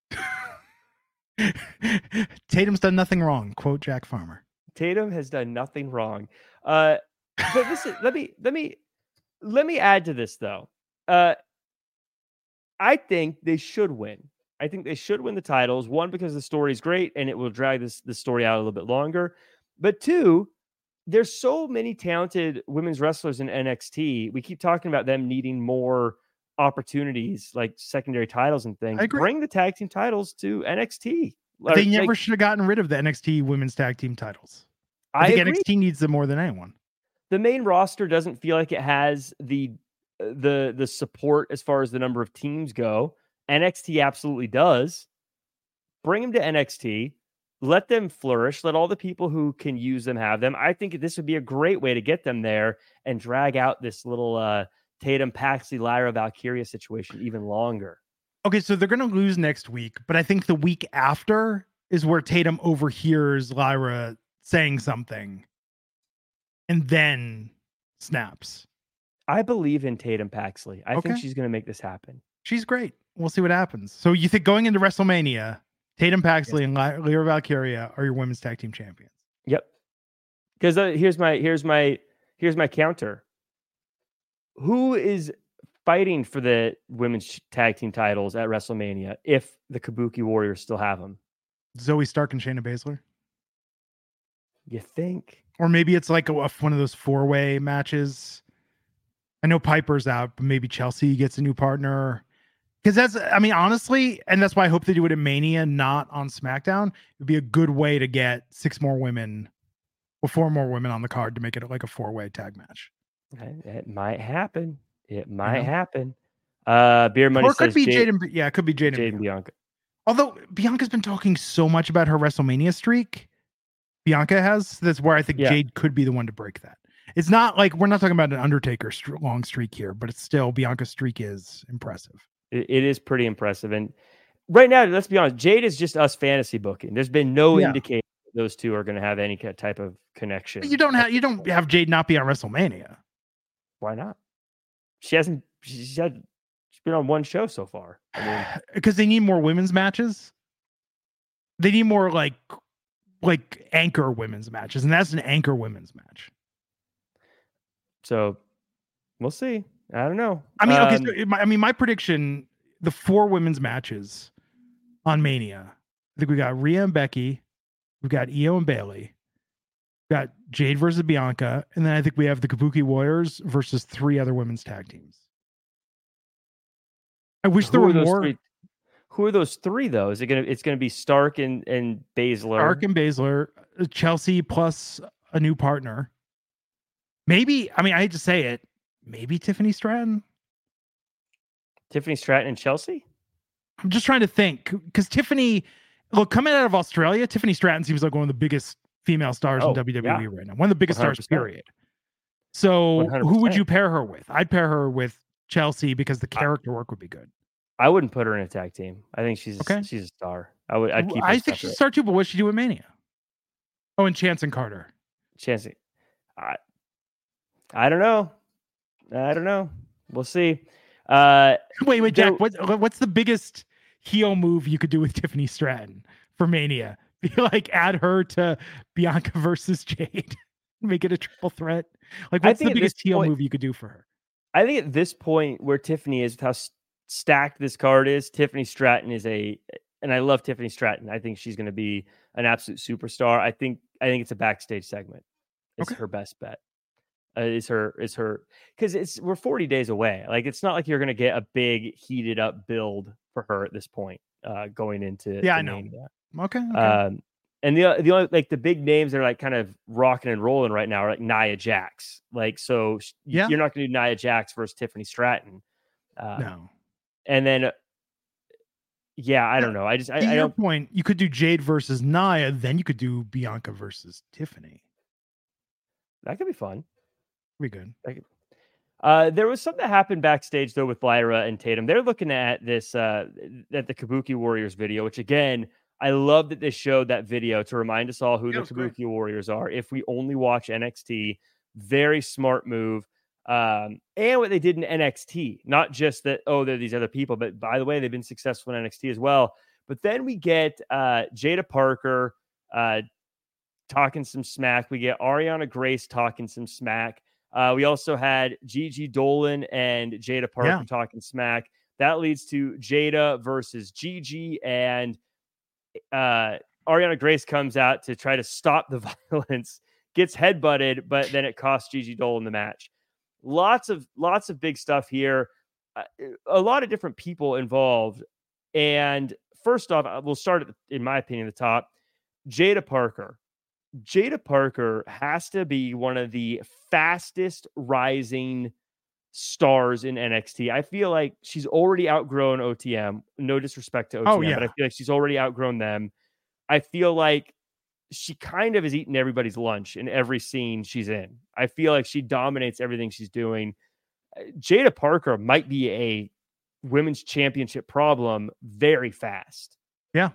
Tatum's done nothing wrong. Quote Jack Farmer. Tatum has done nothing wrong. But listen, let me add to this though. I think they should win. I think they should win the titles. One, because the story is great and it will drag this story out a little bit longer. But two, there's so many talented women's wrestlers in NXT. We keep talking about them needing more opportunities, like secondary titles and things. Bring the tag team titles to NXT. They never should have gotten rid of the NXT women's tag team titles. I think agree. NXT needs them more than anyone. The main roster doesn't feel like it has the support as far as the number of teams go. NXT absolutely does. Bring them to NXT. Let them flourish. Let all the people who can use them have them. I think this would be a great way to get them there and drag out this little Tatum Paxley Lyra Valkyria situation even longer. Okay, so they're going to lose next week, but I think the week after is where Tatum overhears Lyra saying something and then snaps. I believe in Tatum Paxley. I think she's going to make this happen. She's great. We'll see what happens. So you think going into WrestleMania, Tatum Paxley and Lyra Valkyria are your women's tag team champions? Yep. Because here's my counter. Who is fighting for the women's tag team titles at WrestleMania if the Kabuki Warriors still have them? Zoe Stark and Shayna Baszler. You think? Or maybe it's like one of those 4-way matches. I know Piper's out, but maybe Chelsea gets a new partner. Because honestly, and that's why I hope they do it at Mania, not on SmackDown. It would be a good way to get 6 more women or 4 more women on the card to make it like a 4-way tag match. It might happen. It might happen. Beer Money or it could says be Jade. It could be Jade and Bianca. Although Bianca's been talking so much about her WrestleMania streak. Bianca has. That's where I think Jade could be the one to break that. It's not like we're not talking about an Undertaker long streak here, but it's still Bianca's streak is impressive. It is pretty impressive. And right now, let's be honest, Jade is just us fantasy booking. There's been no indication that those two are going to have any type of connection. But you don't have Jade not be on WrestleMania. Why not? She's been on one show so far. Because they need more women's matches. They need more like anchor women's matches, and that's an anchor women's match. So we'll see. I don't know. My prediction: the 4 women's matches on Mania. I think we got Rhea and Becky, we've got Io and Bayley, we've got Jade versus Bianca, and then I think we have the Kabuki Warriors versus 3 other women's tag teams. I wish there were more. Who are those three though? It's gonna be Stark and Baszler. Stark and Baszler, Chelsea plus a new partner. Maybe, I mean, I hate to say it, maybe Tiffany Stratton. Tiffany Stratton and Chelsea? I'm just trying to think, because Tiffany, look, coming out of Australia, Tiffany Stratton seems like one of the biggest female stars in WWE right now. One of the biggest 100%. Stars, period. So 100%. Who would you pair her with? I'd pair her with Chelsea because the character work would be good. I wouldn't put her in a tag team. I think she's a star. I'd keep her I think she's a star too, but what'd she do with Mania? Oh, and Chance and Carter. Chance. I don't know. We'll see. Wait, Jack. What's the biggest heel move you could do with Tiffany Stratton for Mania? Be like, add her to Bianca versus Jade, make it a triple threat. Like, what's the biggest heel move you could do for her? I think at this point where Tiffany is, with how stacked this card is, Tiffany Stratton is and I love Tiffany Stratton. I think she's going to be an absolute superstar. I think it's a backstage segment. It's her best bet. Is her because we're 40 days away. Like, it's not like you're going to get a big heated up build for her at this point going into I know. Okay. And the only, like, the big names that are like kind of rocking and rolling right now are like Nia Jax. Like, so you're not going to do Nia Jax versus Tiffany Stratton. No. And then I don't know. I your point, you could do Jade versus Nia, then you could do Bianca versus Tiffany. That could be fun. Be good. There was something that happened backstage though with Lyra and Tatum. They're looking at this at the Kabuki Warriors video, which again, I love that they showed that video to remind us all who the Kabuki Warriors are. If we only watch NXT, very smart move. And what they did in NXT, not just that, they're these other people, but by the way, they've been successful in NXT as well. But then we get Jada Parker talking some smack. We get Ariana Grace talking some smack. We also had Gigi Dolan and Jada Parker talking smack. That leads to Jada versus Gigi, and Ariana Grace comes out to try to stop the violence, gets headbutted, but then it costs Gigi Dolan the match. Lots of big stuff here. A lot of different people involved. And first off, we'll start at, in my opinion, the top. Jada Parker. Jada Parker has to be one of the fastest rising stars in NXT. I feel like she's already outgrown OTM. No disrespect to OTM, but I feel like she's already outgrown them. I feel like she kind of is eating everybody's lunch in every scene she's in. I feel like she dominates everything she's doing. Jada Parker might be a women's championship problem very fast. Yeah.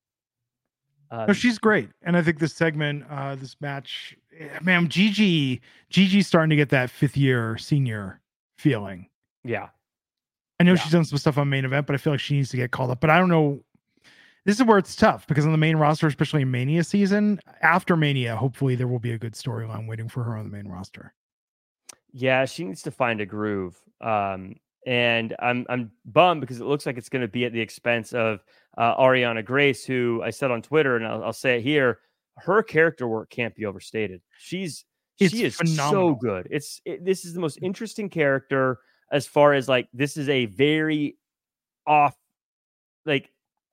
No, she's great. And I think this segment, this match, man, Gigi's starting to get that 5th year senior feeling. Yeah. I know she's done some stuff on Main Event, but I feel like she needs to get called up. But I don't know. This is where it's tough because on the main roster, especially in Mania season, after Mania, hopefully there will be a good storyline waiting for her on the main roster. Yeah, she needs to find a groove. And I'm bummed because it looks like it's going to be at the expense of Ariana Grace, who I said on Twitter, and I'll say it here, her character work can't be overstated. She is phenomenal. So good. This is the most interesting character as far as like, this is a very off, like,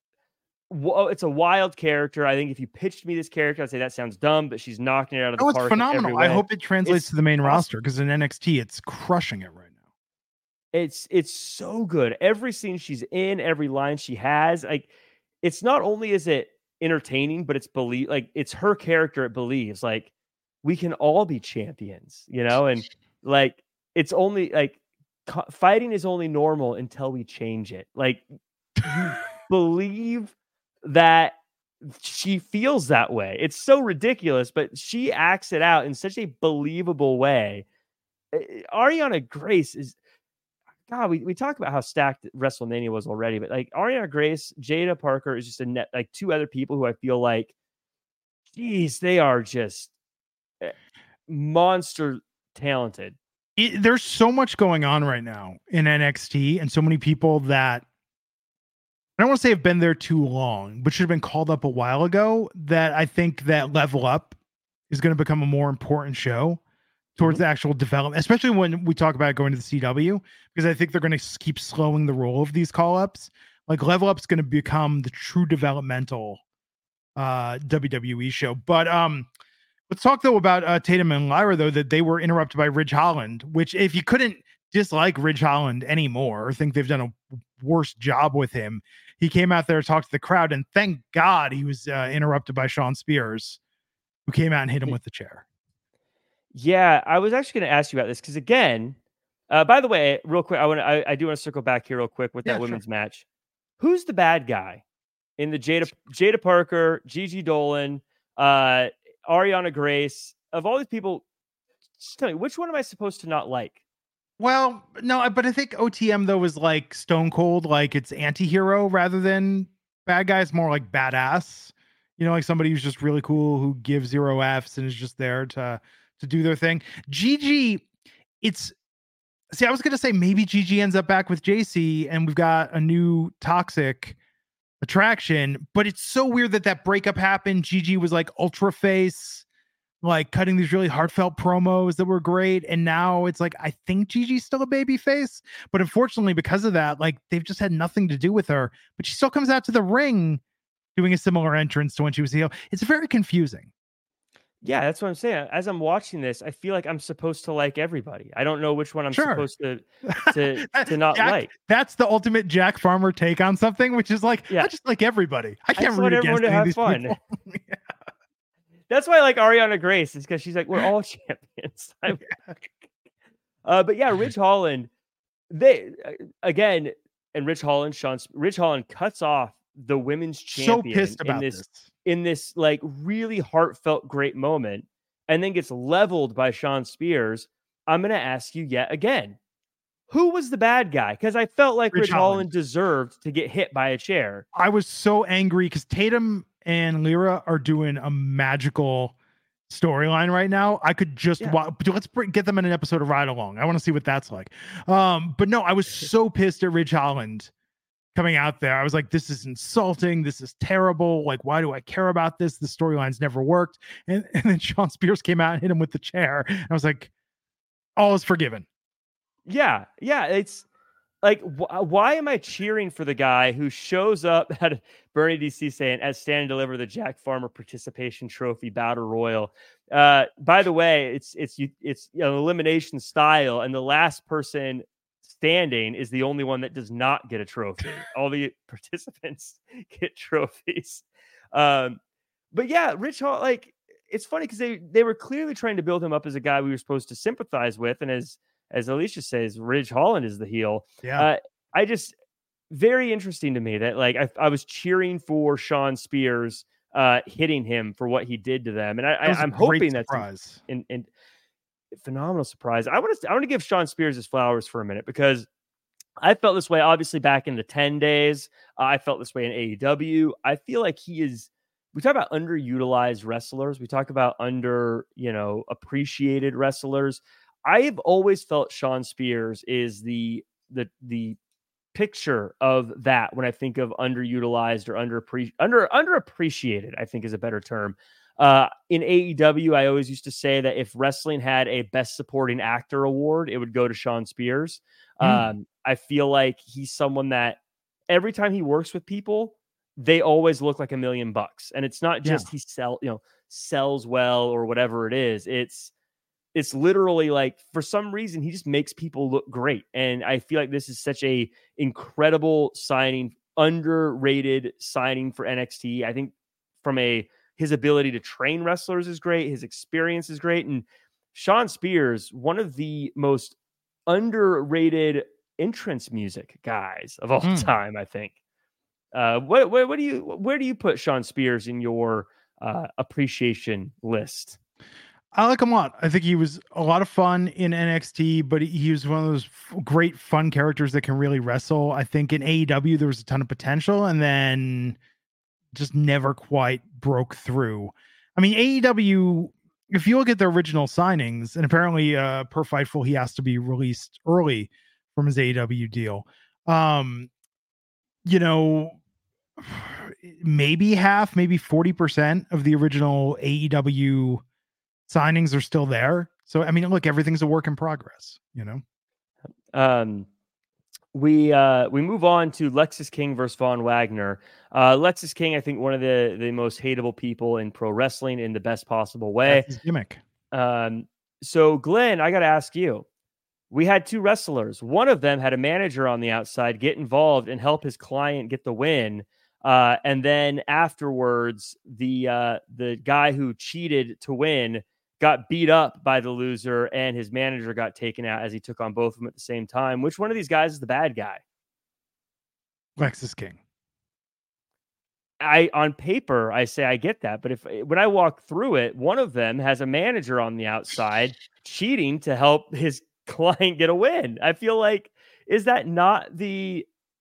it's a wild character. I think if you pitched me this character, I'd say that sounds dumb, but she's knocking it out of the park. It's phenomenal. I hope it translates to the main roster because in NXT, it's crushing it right now. It's so good. Every scene she's in, every line she has, like, it's not only is it entertaining, but it's her character. It believes like we can all be champions, you know, and like it's only like fighting is only normal until we change it. Like you believe that she feels that way. It's so ridiculous, but she acts it out in such a believable way. Ariana Grace is, God, we talk about how stacked WrestleMania was already, but like Ariana Grace, Jada Parker is just like two other people who I feel like, geez, they are just monster talented. There's so much going on right now in NXT and so many people that I don't want to say have been there too long, but should have been called up a while ago, that I think that Level Up is going to become a more important show towards the actual development, especially when we talk about going to the CW, because I think they're going to keep slowing the roll of these call-ups. Like Level Up's going to become the true developmental WWE show. But let's talk though about Tatum and Lyra, though, that they were interrupted by Ridge Holland, which if you couldn't dislike Ridge Holland anymore or think they've done a worse job with him, he came out there to talk to the crowd, and thank God he was interrupted by Shawn Spears, who came out and hit him with the chair. Yeah, I was actually going to ask you about this because, again, by the way, real quick, I do want to circle back here real quick with that women's match. Who's the bad guy in the Jada Parker, Gigi Dolan, Ariana Grace? Of all these people, just tell me, which one am I supposed to not like? Well, no, but I think OTM though was like Stone Cold, like it's anti-hero rather than bad guys, more like badass. You know, like somebody who's just really cool, who gives 0 Fs and is just there to do their thing. Gigi, I was gonna say maybe Gigi ends up back with JC and we've got a new toxic attraction, but it's so weird that breakup happened. Gigi was like ultra face, like cutting these really heartfelt promos that were great, and now it's like I think Gigi's still a baby face, but unfortunately because of that, like they've just had nothing to do with her, but she still comes out to the ring doing a similar entrance to when she was a heel. It's very confusing. Yeah, that's what I'm saying. As I'm watching this, I feel like I'm supposed to like everybody. I don't know which one I'm supposed to not Jack, like. That's the ultimate Jack Farmer take on something, which is like, I just like everybody. I can't root against any of these people. Yeah. That's why I like Ariana Grace, is because she's like, we're all champions. But yeah, Ridge Holland, Ridge Holland cuts off the women's champion. So pissed about in this like really heartfelt, great moment, and then gets leveled by Shawn Spears. I'm going to ask you yet again, who was the bad guy? Because I felt like Ridge Holland deserved to get hit by a chair. I was so angry because Tatum and Lyra are doing a magical storyline right now. I could just let's get them in an episode of Ride Along. I want to see what that's like. But no, I was so pissed at Ridge Holland coming out there. I was like, this is insulting. This is terrible. Like, why do I care about this? The storyline's never worked. And then Shawn Spears came out and hit him with the chair. And I was like, all is forgiven. Yeah. It's like, why am I cheering for the guy who shows up at Bernie DC saying, as stand and deliver the Jack Farmer Participation Trophy Battle Royal? By the way, it's an elimination style, and the last person standing is the only one that does not get a trophy. All the participants get trophies. But yeah, Ridge Holland, like, it's funny because they were clearly trying to build him up as a guy we were supposed to sympathize with, and as Alicia says, Ridge Holland is the heel. Yeah. I just, very interesting to me that like I was cheering for Shawn Spears hitting him for what he did to them, and I'm hoping that's in phenomenal surprise. I want to give Shawn Spears his flowers for a minute, because I felt this way obviously back in the 10 days. I felt this way in AEW. I feel like we talk about underutilized wrestlers. We talk about appreciated wrestlers. I have always felt Shawn Spears is the picture of that when I think of underutilized or underappreciated, I think is a better term. In AEW, I always used to say that if wrestling had a Best Supporting Actor award, it would go to Shawn Spears. I feel like he's someone that every time he works with people, they always look like $1 million. And it's not just he sells well or whatever it is. It's literally like, for some reason, he just makes people look great. And I feel like this is such a incredible signing, underrated signing for NXT. I think his ability to train wrestlers is great. His experience is great. And Shawn Spears, one of the most underrated entrance music guys of all time, I think. Where do you put Shawn Spears in your appreciation list? I like him a lot. I think he was a lot of fun in NXT, but he was one of those great fun characters that can really wrestle. I think in AEW there was a ton of potential, and then just never quite broke through. I mean, AEW, if you look at the original signings, and apparently per Fightful, he has to be released early from his AEW deal. Maybe half, maybe 40% of the original AEW signings are still there. So, I mean, look, everything's a work in progress, we move on to Lexis King versus Von Wagner. Lexis King, I think one of the most hateable people in pro wrestling in the best possible way. That's his gimmick. So Glenn, I got to ask you, we had two wrestlers. One of them had a manager on the outside get involved and help his client get the win. And then afterwards, the guy who cheated to win got beat up by the loser, and his manager got taken out as he took on both of them at the same time. Which one of these guys is the bad guy? Lexis King. On paper, I say I get that, but when I walk through it, one of them has a manager on the outside cheating to help his client get a win. I feel like is that not the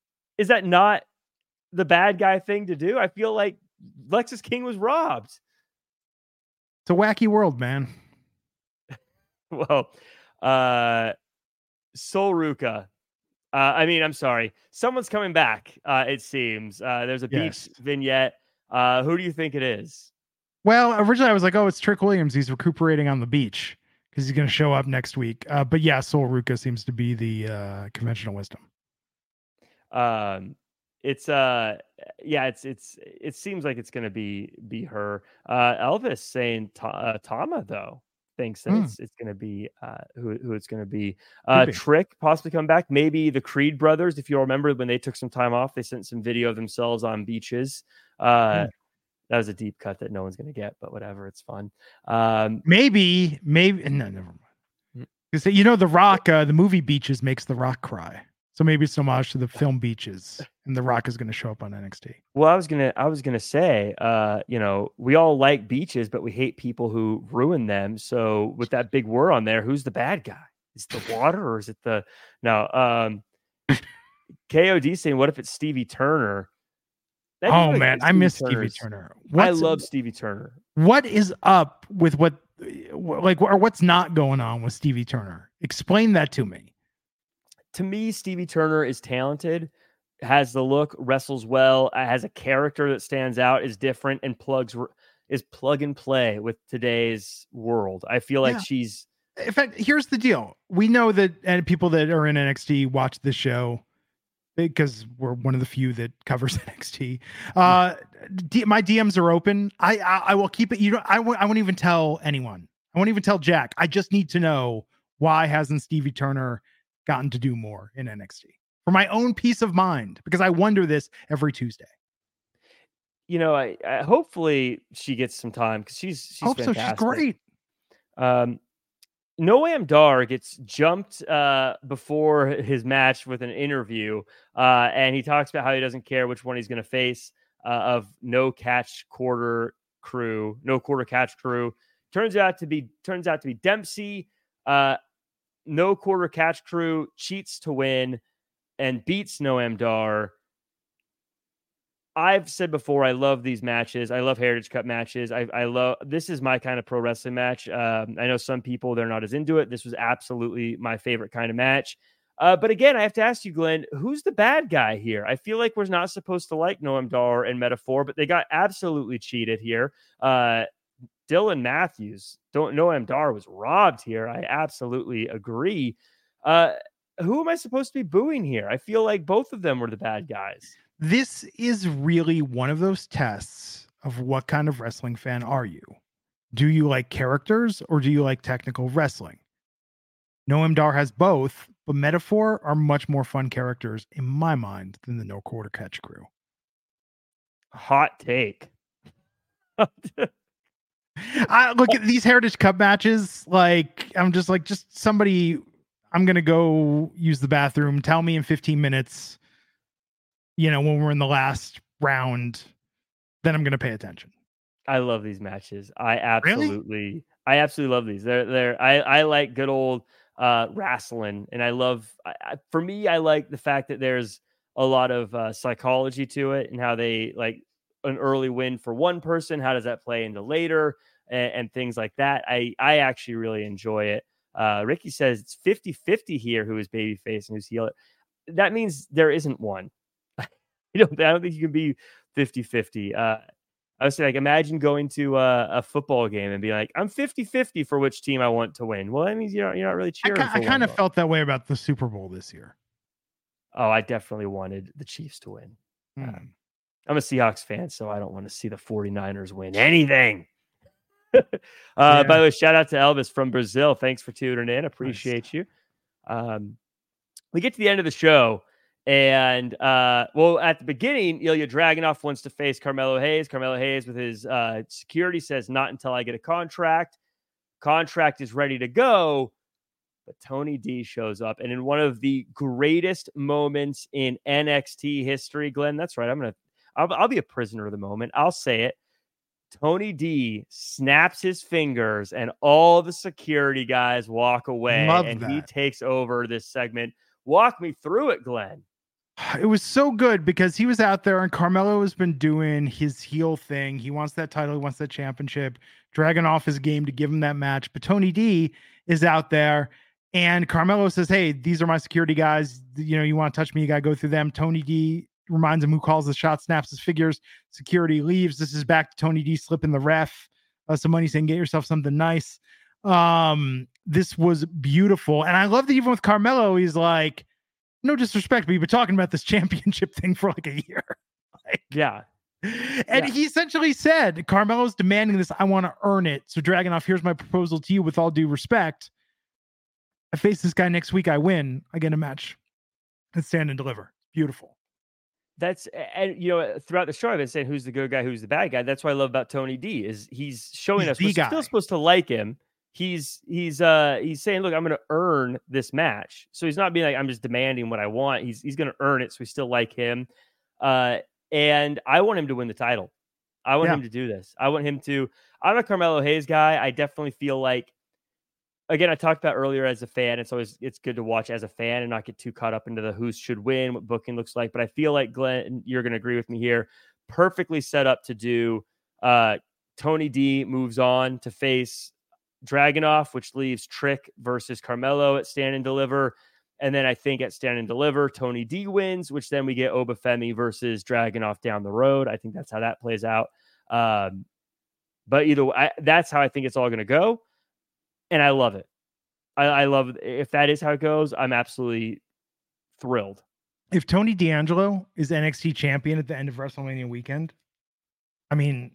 bad guy thing to do? I feel like Lexis King was robbed. It's a wacky world, man. Well, Sol Ruca. I'm sorry. Someone's coming back, it seems. There's a beach vignette. Who do you think it is? Well, originally I was like, oh, it's Trick Williams. He's recuperating on the beach because he's going to show up next week. But yeah, Sol Ruca seems to be the conventional wisdom. It seems like it's going to be her. Elvis saying Tama though thinks that it's going to be who it's going to be. Trick possibly come back. Maybe the Creed brothers. If you remember when they took some time off, they sent some video of themselves on beaches. That was a deep cut that no one's going to get, but whatever. It's fun. Maybe no, never mind. Because The Rock, the movie Beaches makes The Rock cry. So maybe it's an homage to the film Beaches, and The Rock is going to show up on NXT. Well, I was gonna say, we all like beaches, but we hate people who ruin them. So with that big word on there, who's the bad guy? Is it the water or is it the no? KOD saying, what if it's Stevie Turner? Oh man, I miss Stevie Turner. I love Stevie Turner. What is up with what's not going on with Stevie Turner? Explain that to me. To me, Stevie Turner is talented, has the look, wrestles well, has a character that stands out, is different, and is plug and play with today's world. I feel like she's. In fact, here's the deal: we know that, and people that are in NXT watch this show because we're one of the few that covers NXT. My DMs are open. I will keep it. I won't even tell anyone. I won't even tell Jack. I just need to know, why hasn't Stevie Turner gotten to do more in NXT for my own peace of mind? Because I wonder this every Tuesday. I hopefully she gets some time because she's fantastic. So. She's great. Noam Dar gets jumped before his match with an interview, and he talks about how he doesn't care which one he's going to face of no quarter catch crew. Turns out to be Dempsey. No quarter catch crew cheats to win and beats Noam Dar. I've said before, I love these matches. I love Heritage Cup matches. I love, this is my kind of pro wrestling match. I know some people, they're not as into it. This was absolutely my favorite kind of match. But again, I have to ask you, Glenn, who's the bad guy here? I feel like we're not supposed to like Noam Dar and Metaphor, but they got absolutely cheated here. Dylan Matthews, Noam Dar was robbed here. I absolutely agree. Who am I supposed to be booing here? I feel like both of them were the bad guys. This is really one of those tests of what kind of wrestling fan are you? Do you like characters or do you like technical wrestling? Noam Dar has both, but Metaphor are much more fun characters in my mind than the no quarter catch crew. Hot take. I look at these Heritage Cup matches. I'm just somebody, I'm going to go use the bathroom. Tell me in 15 minutes, when we're in the last round, then I'm going to pay attention. I love these matches. I absolutely love these. I like good old wrestling, and I love, for me, I like the fact that there's a lot of psychology to it and how they like an early win for one person. How does that play into later and things like that? I actually really enjoy it. Ricky says it's 50-50 here. Who is babyface and who's heel? That means there isn't one. I don't think you can be 50-50. I was saying, imagine going to a football game and being like, I'm 50-50 for which team I want to win. Well, that means you're not really cheering. I kind of felt that way about the Super Bowl this year. Oh, I definitely wanted the Chiefs to win. I'm a Seahawks fan, so I don't want to see the 49ers win anything. By the way, shout out to Elvis from Brazil. Thanks for tuning in. Appreciate you. We get to the end of the show, and at the beginning, Ilya Dragunov wants to face Carmelo Hayes. Carmelo Hayes, with his security, says, "Not until I get a contract." Contract is ready to go, but Tony D shows up, and in one of the greatest moments in NXT history, Glenn, that's right. I'll be a prisoner of the moment. I'll say it. Tony D snaps his fingers, and all the security guys walk away, he takes over this segment. Walk me through it, Glenn. It was so good because he was out there, and Carmelo has been doing his heel thing. He wants that title. He wants that championship. Dragunov his game to give him that match. But Tony D is out there, and Carmelo says, "Hey, these are my security guys. You want to touch me, you got to go through them." Tony D reminds him who calls the shot, snaps his fingers. Security leaves. This is back to Tony D slipping the ref some money, saying, "Get yourself something nice." This was beautiful. And I love that even with Carmelo, he's like, no disrespect, but you've been talking about this championship thing for like a year. Yeah. And he essentially said, Carmelo's demanding this. I want to earn it. So Dragunov, here's my proposal to you with all due respect. I face this guy next week. I win. I get a match and stand and deliver. Beautiful. That's, and throughout the show, I've been saying who's the good guy, who's the bad guy. That's what I love about Tony D is he's showing us we're still supposed to like him. He's saying, look, I'm going to earn this match. So he's not being like, I'm just demanding what I want. He's going to earn it. So we still like him. And I want him to win the title. I want him to do this. I'm a Carmelo Hayes guy. I definitely feel like, again, I talked about earlier as a fan, it's good to watch as a fan and not get too caught up into the who should win, what booking looks like. But I feel like, Glenn, you're going to agree with me here, perfectly set up to do. Tony D moves on to face Dragunov, which leaves Trick versus Carmelo at Stand and Deliver. And then I think at Stand and Deliver, Tony D wins, which then we get Obafemi versus Dragunov down the road. I think that's how that plays out. But either way, that's how I think it's all going to go. And I love it. I love it. If that is how it goes, I'm absolutely thrilled. If Tony D'Angelo is NXT champion at the end of WrestleMania weekend, I mean,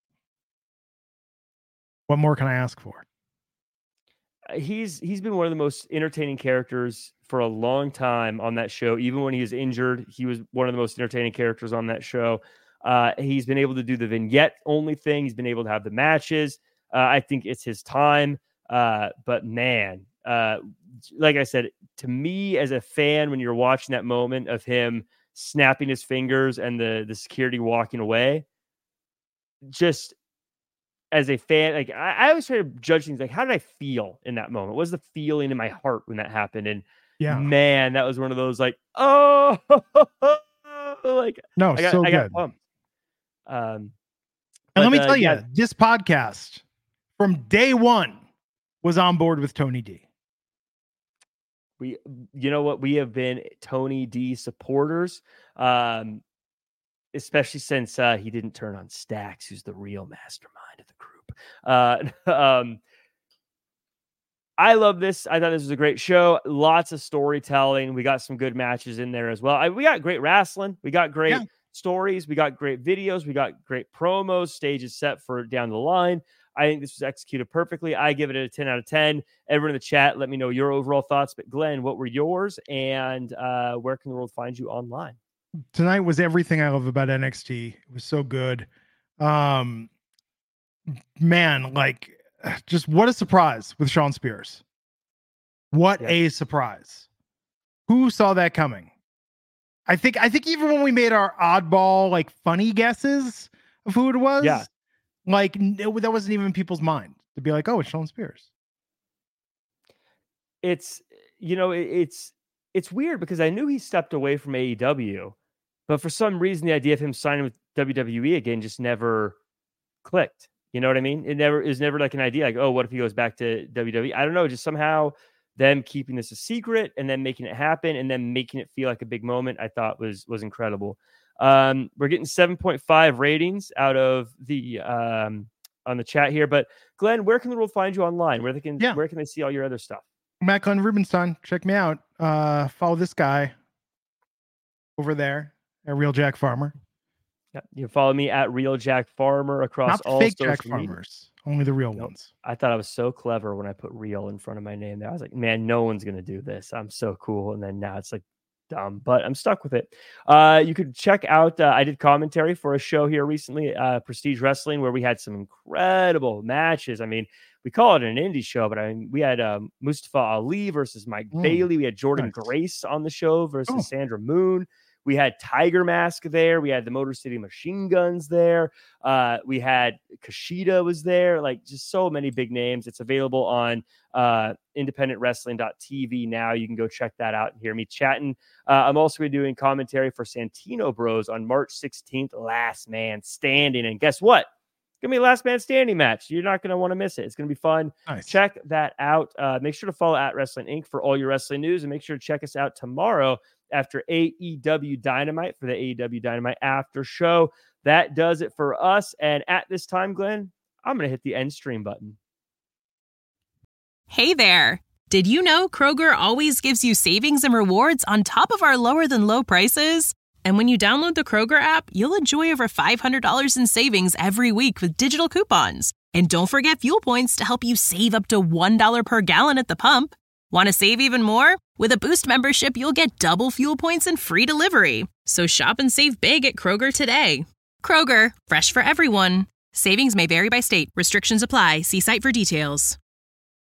what more can I ask for? He's been one of the most entertaining characters for a long time on that show. Even when he was injured, he was one of the most entertaining characters on that show. He's been able to do the vignette only thing. He's been able to have the matches. I think it's his time. But man, like I said, to me as a fan, when you're watching that moment of him snapping his fingers and the security walking away, just as a fan, like I always try to judge things like, how did I feel in that moment? What was the feeling in my heart when that happened? And man, that was one of those like, oh, like no, I got pumped. And let me tell you, this podcast from day one was on board with Tony D. You know what? We have been Tony D supporters, especially since he didn't turn on Stacks, who's the real mastermind of the group. I love this. I thought this was a great show. Lots of storytelling. We got some good matches in there as well. We got great wrestling. We got great stories. We got great videos. We got great promos, stages set for down the line. I think this was executed perfectly. I give it a 10 out of 10. Everyone in the chat, let me know your overall thoughts. But Glenn, what were yours? And where can the world find you online? Tonight was everything I love about NXT. It was so good. Man, like, just what a surprise with Shawn Spears. What a surprise. Who saw that coming? I think even when we made our oddball, like, funny guesses of who it was, like, that wasn't even in people's mind to be like, oh, it's Shawn Spears. It's, it's weird because I knew he stepped away from AEW, but for some reason, the idea of him signing with WWE again just never clicked. You know what I mean? It was never like an idea like, oh, what if he goes back to WWE? I don't know. Just somehow them keeping this a secret and then making it happen and then making it feel like a big moment, I thought was incredible. We're getting 7.5 ratings out of the on the chat here. But Glenn, where can the world find you online? Where can they see all your other stuff? Matt Glenn Rubenstein. Check me out. Follow this guy. over there at Real Jack Farmer. Yep. You can follow me at Real Jack Farmer across Not all fake social Jack media. Farmers, only the real ones. I thought I was so clever when I put real in front of my name there. I was like, man, no one's going to do this. I'm so cool. And then now it's like dumb, but I'm stuck with it. You could check out, I did commentary for a show here recently, Prestige Wrestling, where we had some incredible matches. I mean, we call it an indie show, but I mean, we had Mustafa Ali versus Mike Bailey. We had Jordan Grace on the show versus Sandra Moon. We had Tiger Mask there. We had the Motor City Machine Guns there. We had Kushida was there. Like, just so many big names. It's available on independentwrestling.tv now. You can go check that out and hear me chatting. I'm also going to be doing commentary for Santino Bros on March 16th, Last Man Standing. And guess what? It's going to be a Last Man Standing match. You're not going to want to miss it. It's going to be fun. Nice. Check that out. Make sure to follow at Wrestling Inc. for all your wrestling news, and make sure to check us out tomorrow after AEW Dynamite for the AEW Dynamite after show. That does it for us. And at this time, Glenn, I'm going to hit the end stream button. Hey there. Did you know Kroger always gives you savings and rewards on top of our lower than low prices? And when you download the Kroger app, you'll enjoy over $500 in savings every week with digital coupons. And don't forget fuel points to help you save up to $1 per gallon at the pump. Want to save even more? With a Boost membership, you'll get double fuel points and free delivery. So shop and save big at Kroger today. Kroger, fresh for everyone. Savings may vary by state. Restrictions apply. See site for details.